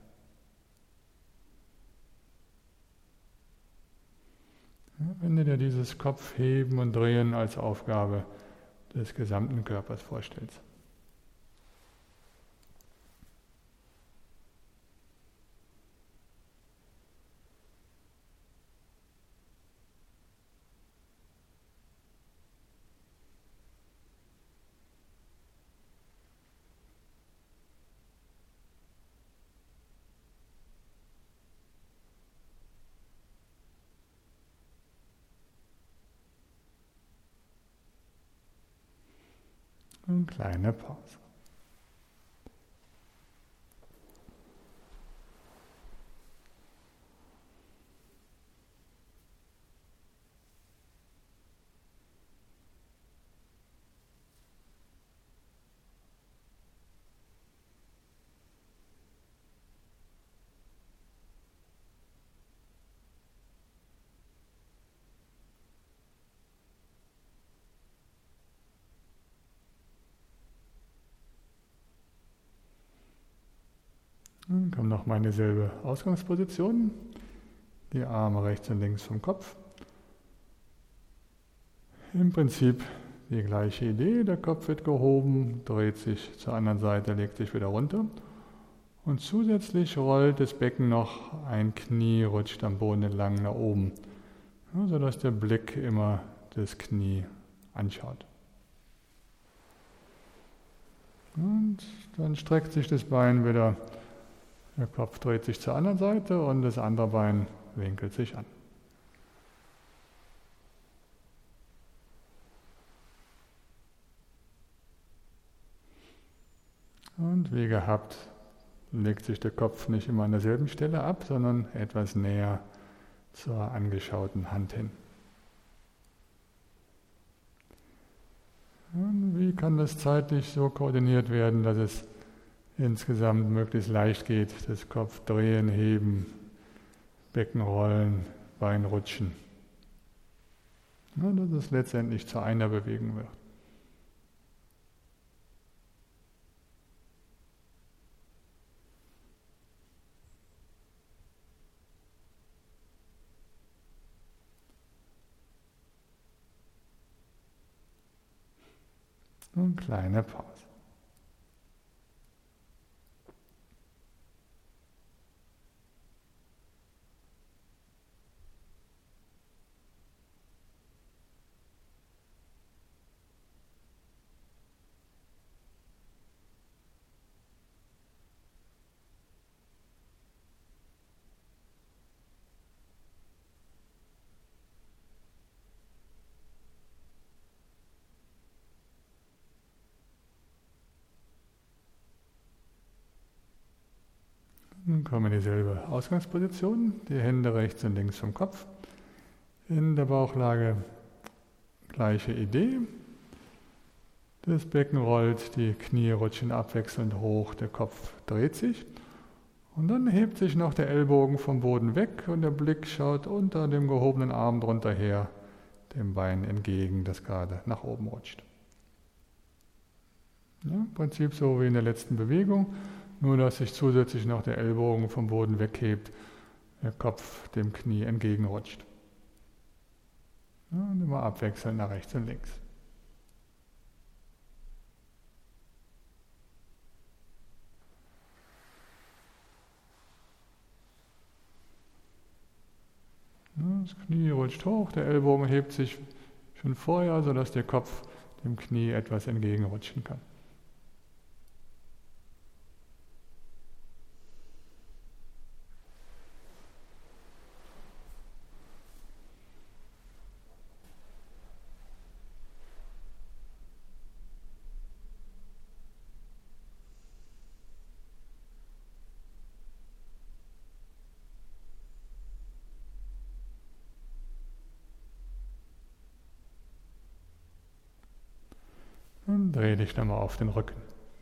Ja, wenn du dir dieses Kopfheben und Drehen als Aufgabe des gesamten Körpers vorstellst. Eine kleine Pause. Dann kommt nochmal in dieselbe Ausgangsposition, die Arme rechts und links vom Kopf. Im Prinzip die gleiche Idee, der Kopf wird gehoben, dreht sich zur anderen Seite, legt sich wieder runter und zusätzlich rollt das Becken noch, ein Knie rutscht am Boden entlang nach oben, ja, sodass der Blick immer das Knie anschaut. Und dann streckt sich das Bein wieder. Der Kopf dreht sich zur anderen Seite und das andere Bein winkelt sich an. Und wie gehabt, legt sich der Kopf nicht immer an derselben Stelle ab, sondern etwas näher zur angeschauten Hand hin. Und wie kann das zeitlich so koordiniert werden, dass es insgesamt möglichst leicht geht, das Kopf drehen, heben, Becken rollen, Bein rutschen. Ja, dass es letztendlich zu einer Bewegung wird. Und kleine Pause. Nun kommen wir in dieselbe Ausgangsposition, die Hände rechts und links vom Kopf. In der Bauchlage gleiche Idee. Das Becken rollt, die Knie rutschen abwechselnd hoch, der Kopf dreht sich. Und dann hebt sich noch der Ellbogen vom Boden weg und der Blick schaut unter dem gehobenen Arm drunter her, dem Bein entgegen, das gerade nach oben rutscht. Ja, im Prinzip so wie in der letzten Bewegung. Nur, dass sich zusätzlich noch der Ellbogen vom Boden weghebt, der Kopf dem Knie entgegenrutscht. Ja, und immer abwechselnd nach rechts und links. Ja, das Knie rutscht hoch, der Ellbogen hebt sich schon vorher, sodass der Kopf dem Knie etwas entgegenrutschen kann. Und dreh dich nochmal auf den Rücken.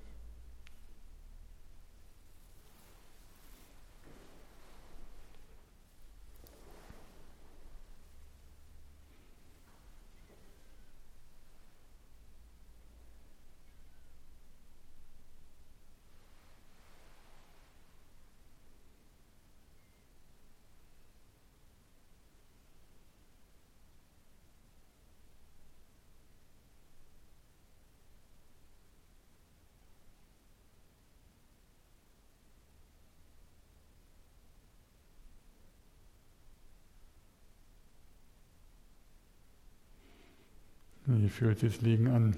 Wie fühlt sich das Liegen an?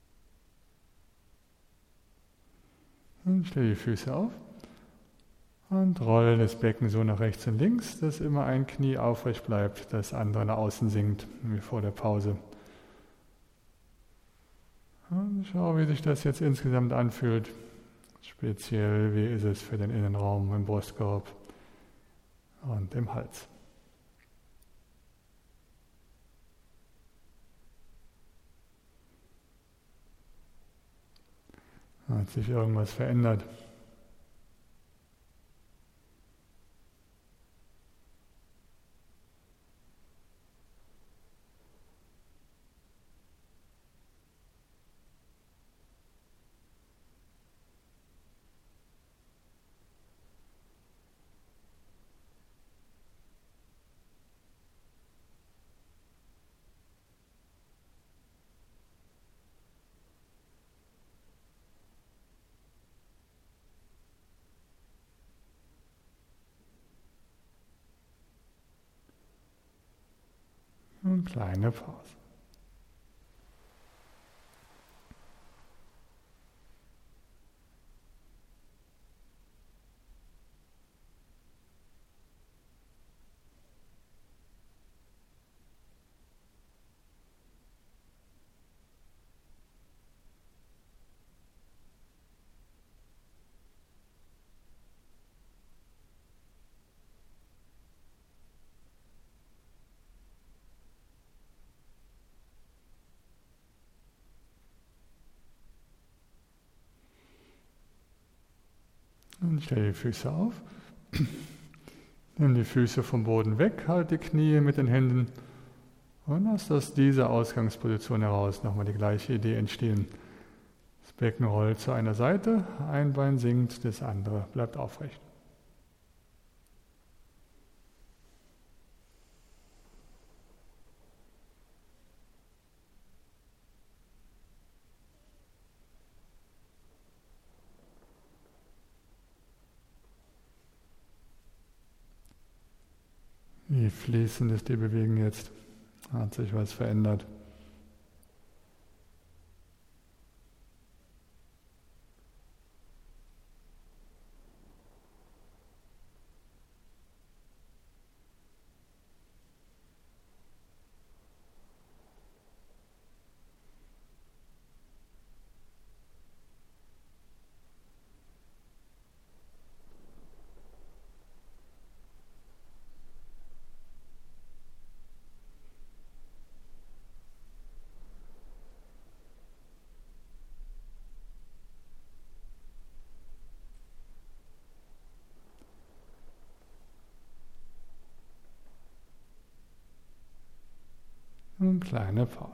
Und stell die Füße auf Und roll das Becken so nach rechts und links, dass immer ein Knie aufrecht bleibt, das andere nach außen sinkt, wie vor der Pause. Und schau, wie sich das jetzt insgesamt anfühlt. Speziell, wie ist es für den Innenraum im Brustkorb und im Hals. Hat sich irgendwas verändert? Eine kleine Pause. Und stell die Füße auf. Nimm die Füße vom Boden weg, halt die Knie mit den Händen und lass aus dieser Ausgangsposition heraus nochmal die gleiche Idee entstehen. Das Becken rollt zu einer Seite, ein Bein sinkt, das andere bleibt aufrecht. Wie fließend ist die Bewegung jetzt? Hat sich was verändert? Eine kleine Pause.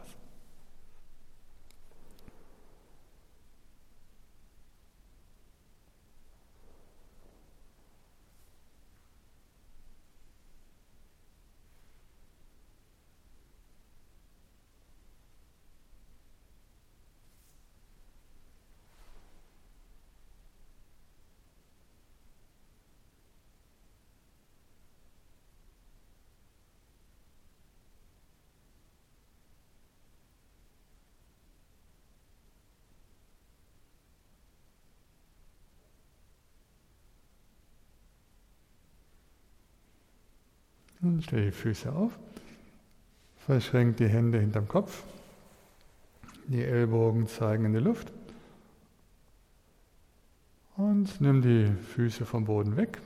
Und stell die Füße auf, verschränk die Hände hinterm Kopf, die Ellbogen zeigen in die Luft und nimm die Füße vom Boden weg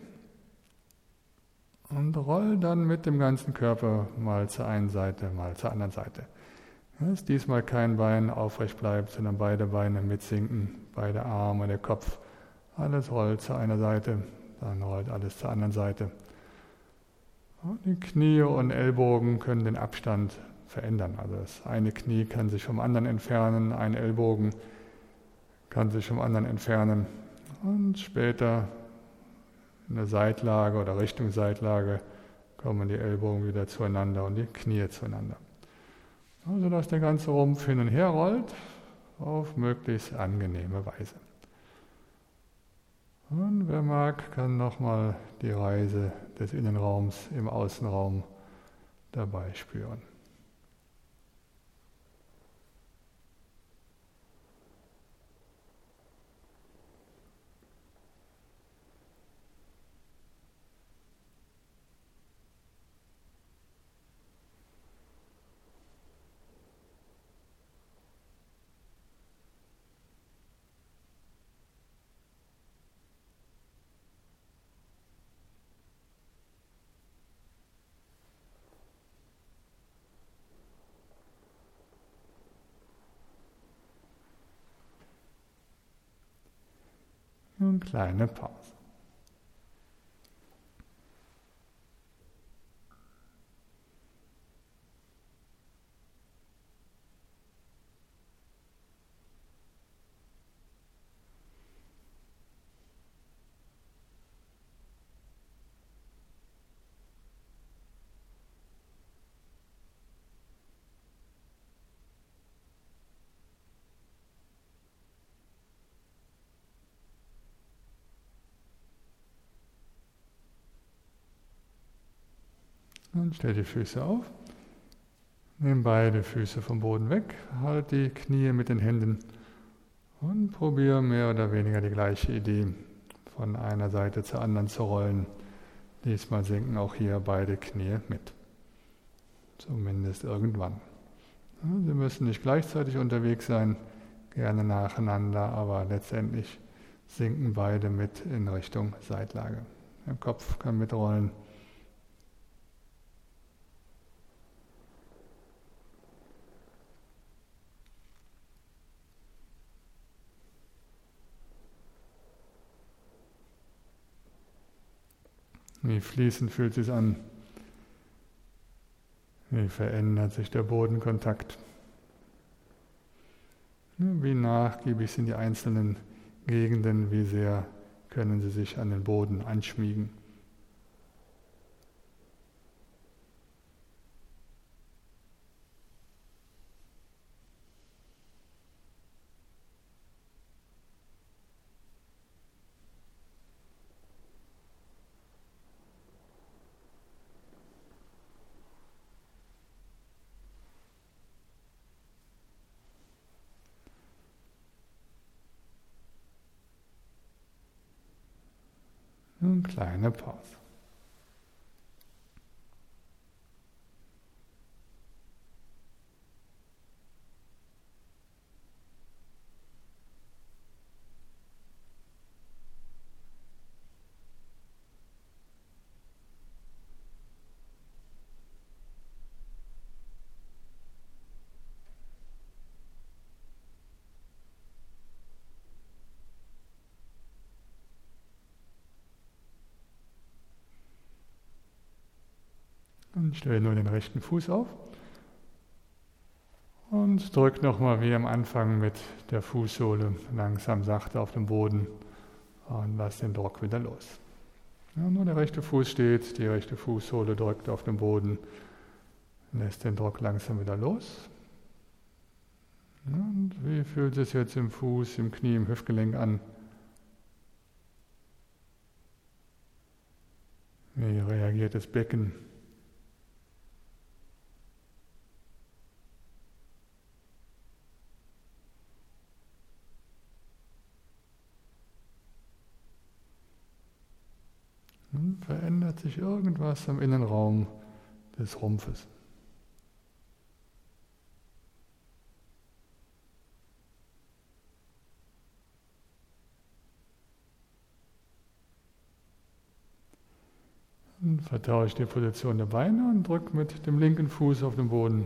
und roll dann mit dem ganzen Körper mal zur einen Seite, mal zur anderen Seite. Dass diesmal kein Bein aufrecht bleibt, sondern beide Beine mitsinken, beide Arme, der Kopf, alles rollt zu einer Seite, dann rollt alles zur anderen Seite. Und die Knie und Ellbogen können den Abstand verändern. Also das eine Knie kann sich vom anderen entfernen, ein Ellbogen kann sich vom anderen entfernen. Und später in der Seitlage oder Richtung Seitlage kommen die Ellbogen wieder zueinander und die Knie zueinander. Also dass der ganze Rumpf hin und her rollt auf möglichst angenehme Weise. Und wer mag, kann nochmal die Reise des Innenraums im Außenraum dabei spüren. kleine Pause. Und stell die Füße auf. Nimm beide Füße vom Boden weg, halt die Knie mit den Händen und probiere mehr oder weniger die gleiche Idee von einer Seite zur anderen zu rollen. Diesmal sinken auch hier beide Knie mit. Zumindest irgendwann. Sie müssen nicht gleichzeitig unterwegs sein, gerne nacheinander, aber letztendlich sinken beide mit in Richtung Seitlage. Der Kopf kann mitrollen. Wie fließend fühlt es sich an? Wie verändert sich der Bodenkontakt? Wie nachgiebig sind die einzelnen Gegenden? Wie sehr können sie sich an den Boden anschmiegen? Eine kleine Pause. Und stell nur den rechten Fuß auf und drück nochmal wie am Anfang mit der Fußsohle langsam sachte auf den Boden und lass den Druck wieder los. Ja, nur der rechte Fuß steht, die rechte Fußsohle drückt auf den Boden, lässt den Druck langsam wieder los. Und wie fühlt es jetzt im Fuß, im Knie, im Hüftgelenk an? Wie reagiert das Becken? Und verändert sich irgendwas am Innenraum des Rumpfes? Und vertausche die Position der Beine und drück mit dem linken Fuß auf den Boden.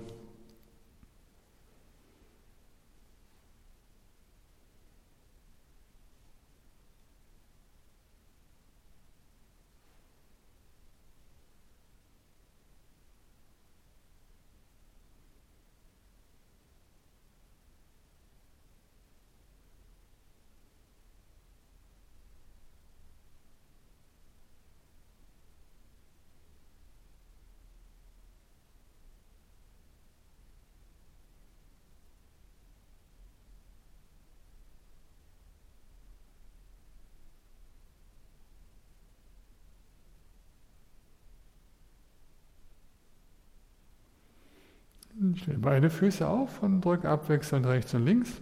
Stell beide Füße auf und drück abwechselnd rechts und links.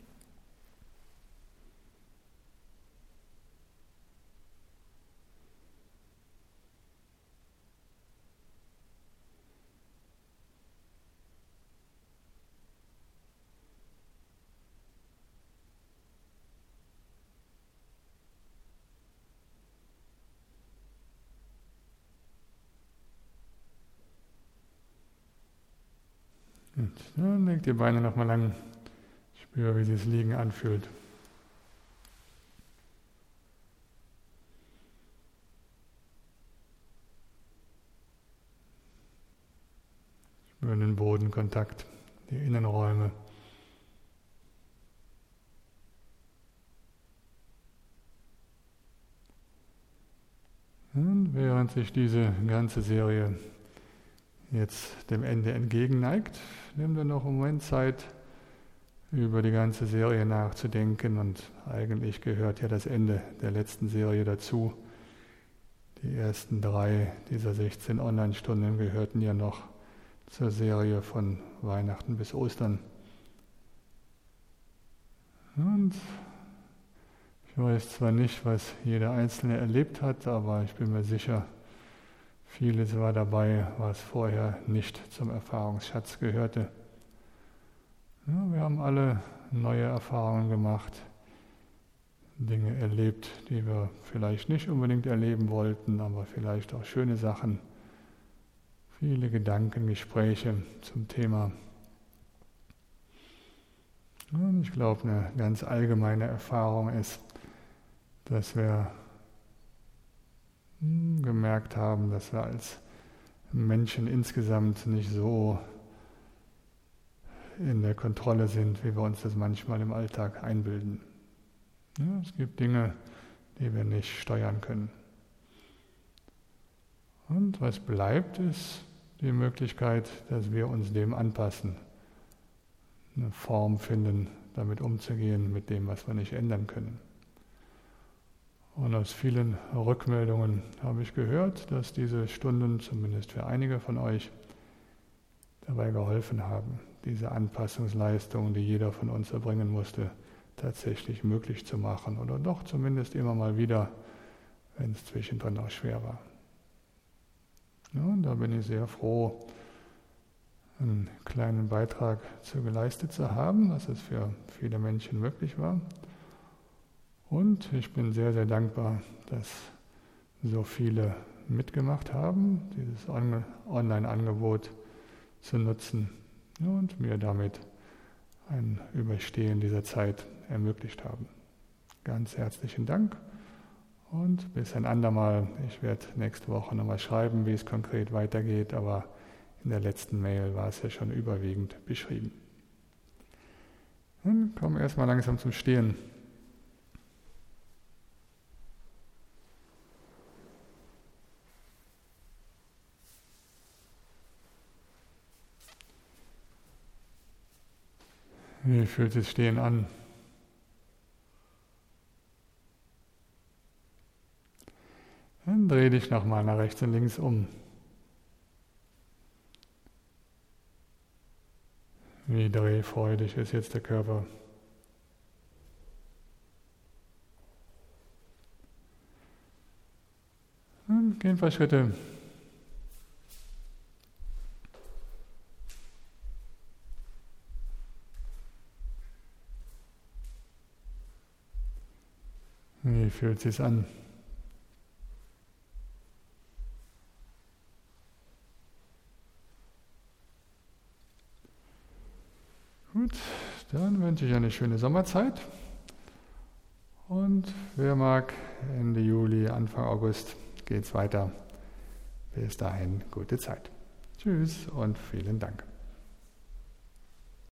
Und dann leg die Beine nochmal lang. Spür, wie sich das Liegen anfühlt. schönen Bodenkontakt, die Innenräume. Und während sich diese ganze Serie jetzt dem Ende entgegenneigt, nehmen wir noch einen Moment Zeit, über die ganze Serie nachzudenken, und eigentlich gehört ja das Ende der letzten Serie dazu. Die ersten drei dieser sechzehn Online-Stunden gehörten ja noch zur Serie von Weihnachten bis Ostern. Und ich weiß zwar nicht, was jeder Einzelne erlebt hat, aber ich bin mir sicher, vieles war dabei, was vorher nicht zum Erfahrungsschatz gehörte. Ja, wir haben alle neue Erfahrungen gemacht, Dinge erlebt, die wir vielleicht nicht unbedingt erleben wollten, aber vielleicht auch schöne Sachen, viele Gedanken, Gespräche zum Thema. Und ich glaube, eine ganz allgemeine Erfahrung ist, dass wir gemerkt haben, dass wir als Menschen insgesamt nicht so in der Kontrolle sind, wie wir uns das manchmal im Alltag einbilden. Ja, es gibt Dinge, die wir nicht steuern können. Und was bleibt, ist die Möglichkeit, dass wir uns dem anpassen, eine Form finden, damit umzugehen mit dem, was wir nicht ändern können. Und aus vielen Rückmeldungen habe ich gehört, dass diese Stunden, zumindest für einige von euch, dabei geholfen haben, diese Anpassungsleistung, die jeder von uns erbringen musste, tatsächlich möglich zu machen, oder doch zumindest immer mal wieder, wenn es zwischendrin auch schwer war. Ja, und da bin ich sehr froh, einen kleinen Beitrag zu geleistet zu haben, dass es für viele Menschen möglich war. Und ich bin sehr, sehr dankbar, dass so viele mitgemacht haben, dieses Online-Angebot zu nutzen und mir damit ein Überstehen dieser Zeit ermöglicht haben. Ganz herzlichen Dank und bis ein andermal. Ich werde nächste Woche nochmal schreiben, wie es konkret weitergeht, aber in der letzten Mail war es ja schon überwiegend beschrieben. Dann kommen wir erstmal langsam zum Stehen. Wie fühlt sich Stehen an? Dann dreh dich nochmal nach rechts und links um. Wie drehfreudig ist jetzt der Körper? Dann gehen ein paar Schritte. Wie fühlt es sich an? Gut, dann wünsche ich eine schöne Sommerzeit. Und wer mag, Ende Juli, Anfang August geht es weiter. Bis dahin, gute Zeit. Tschüss und vielen Dank.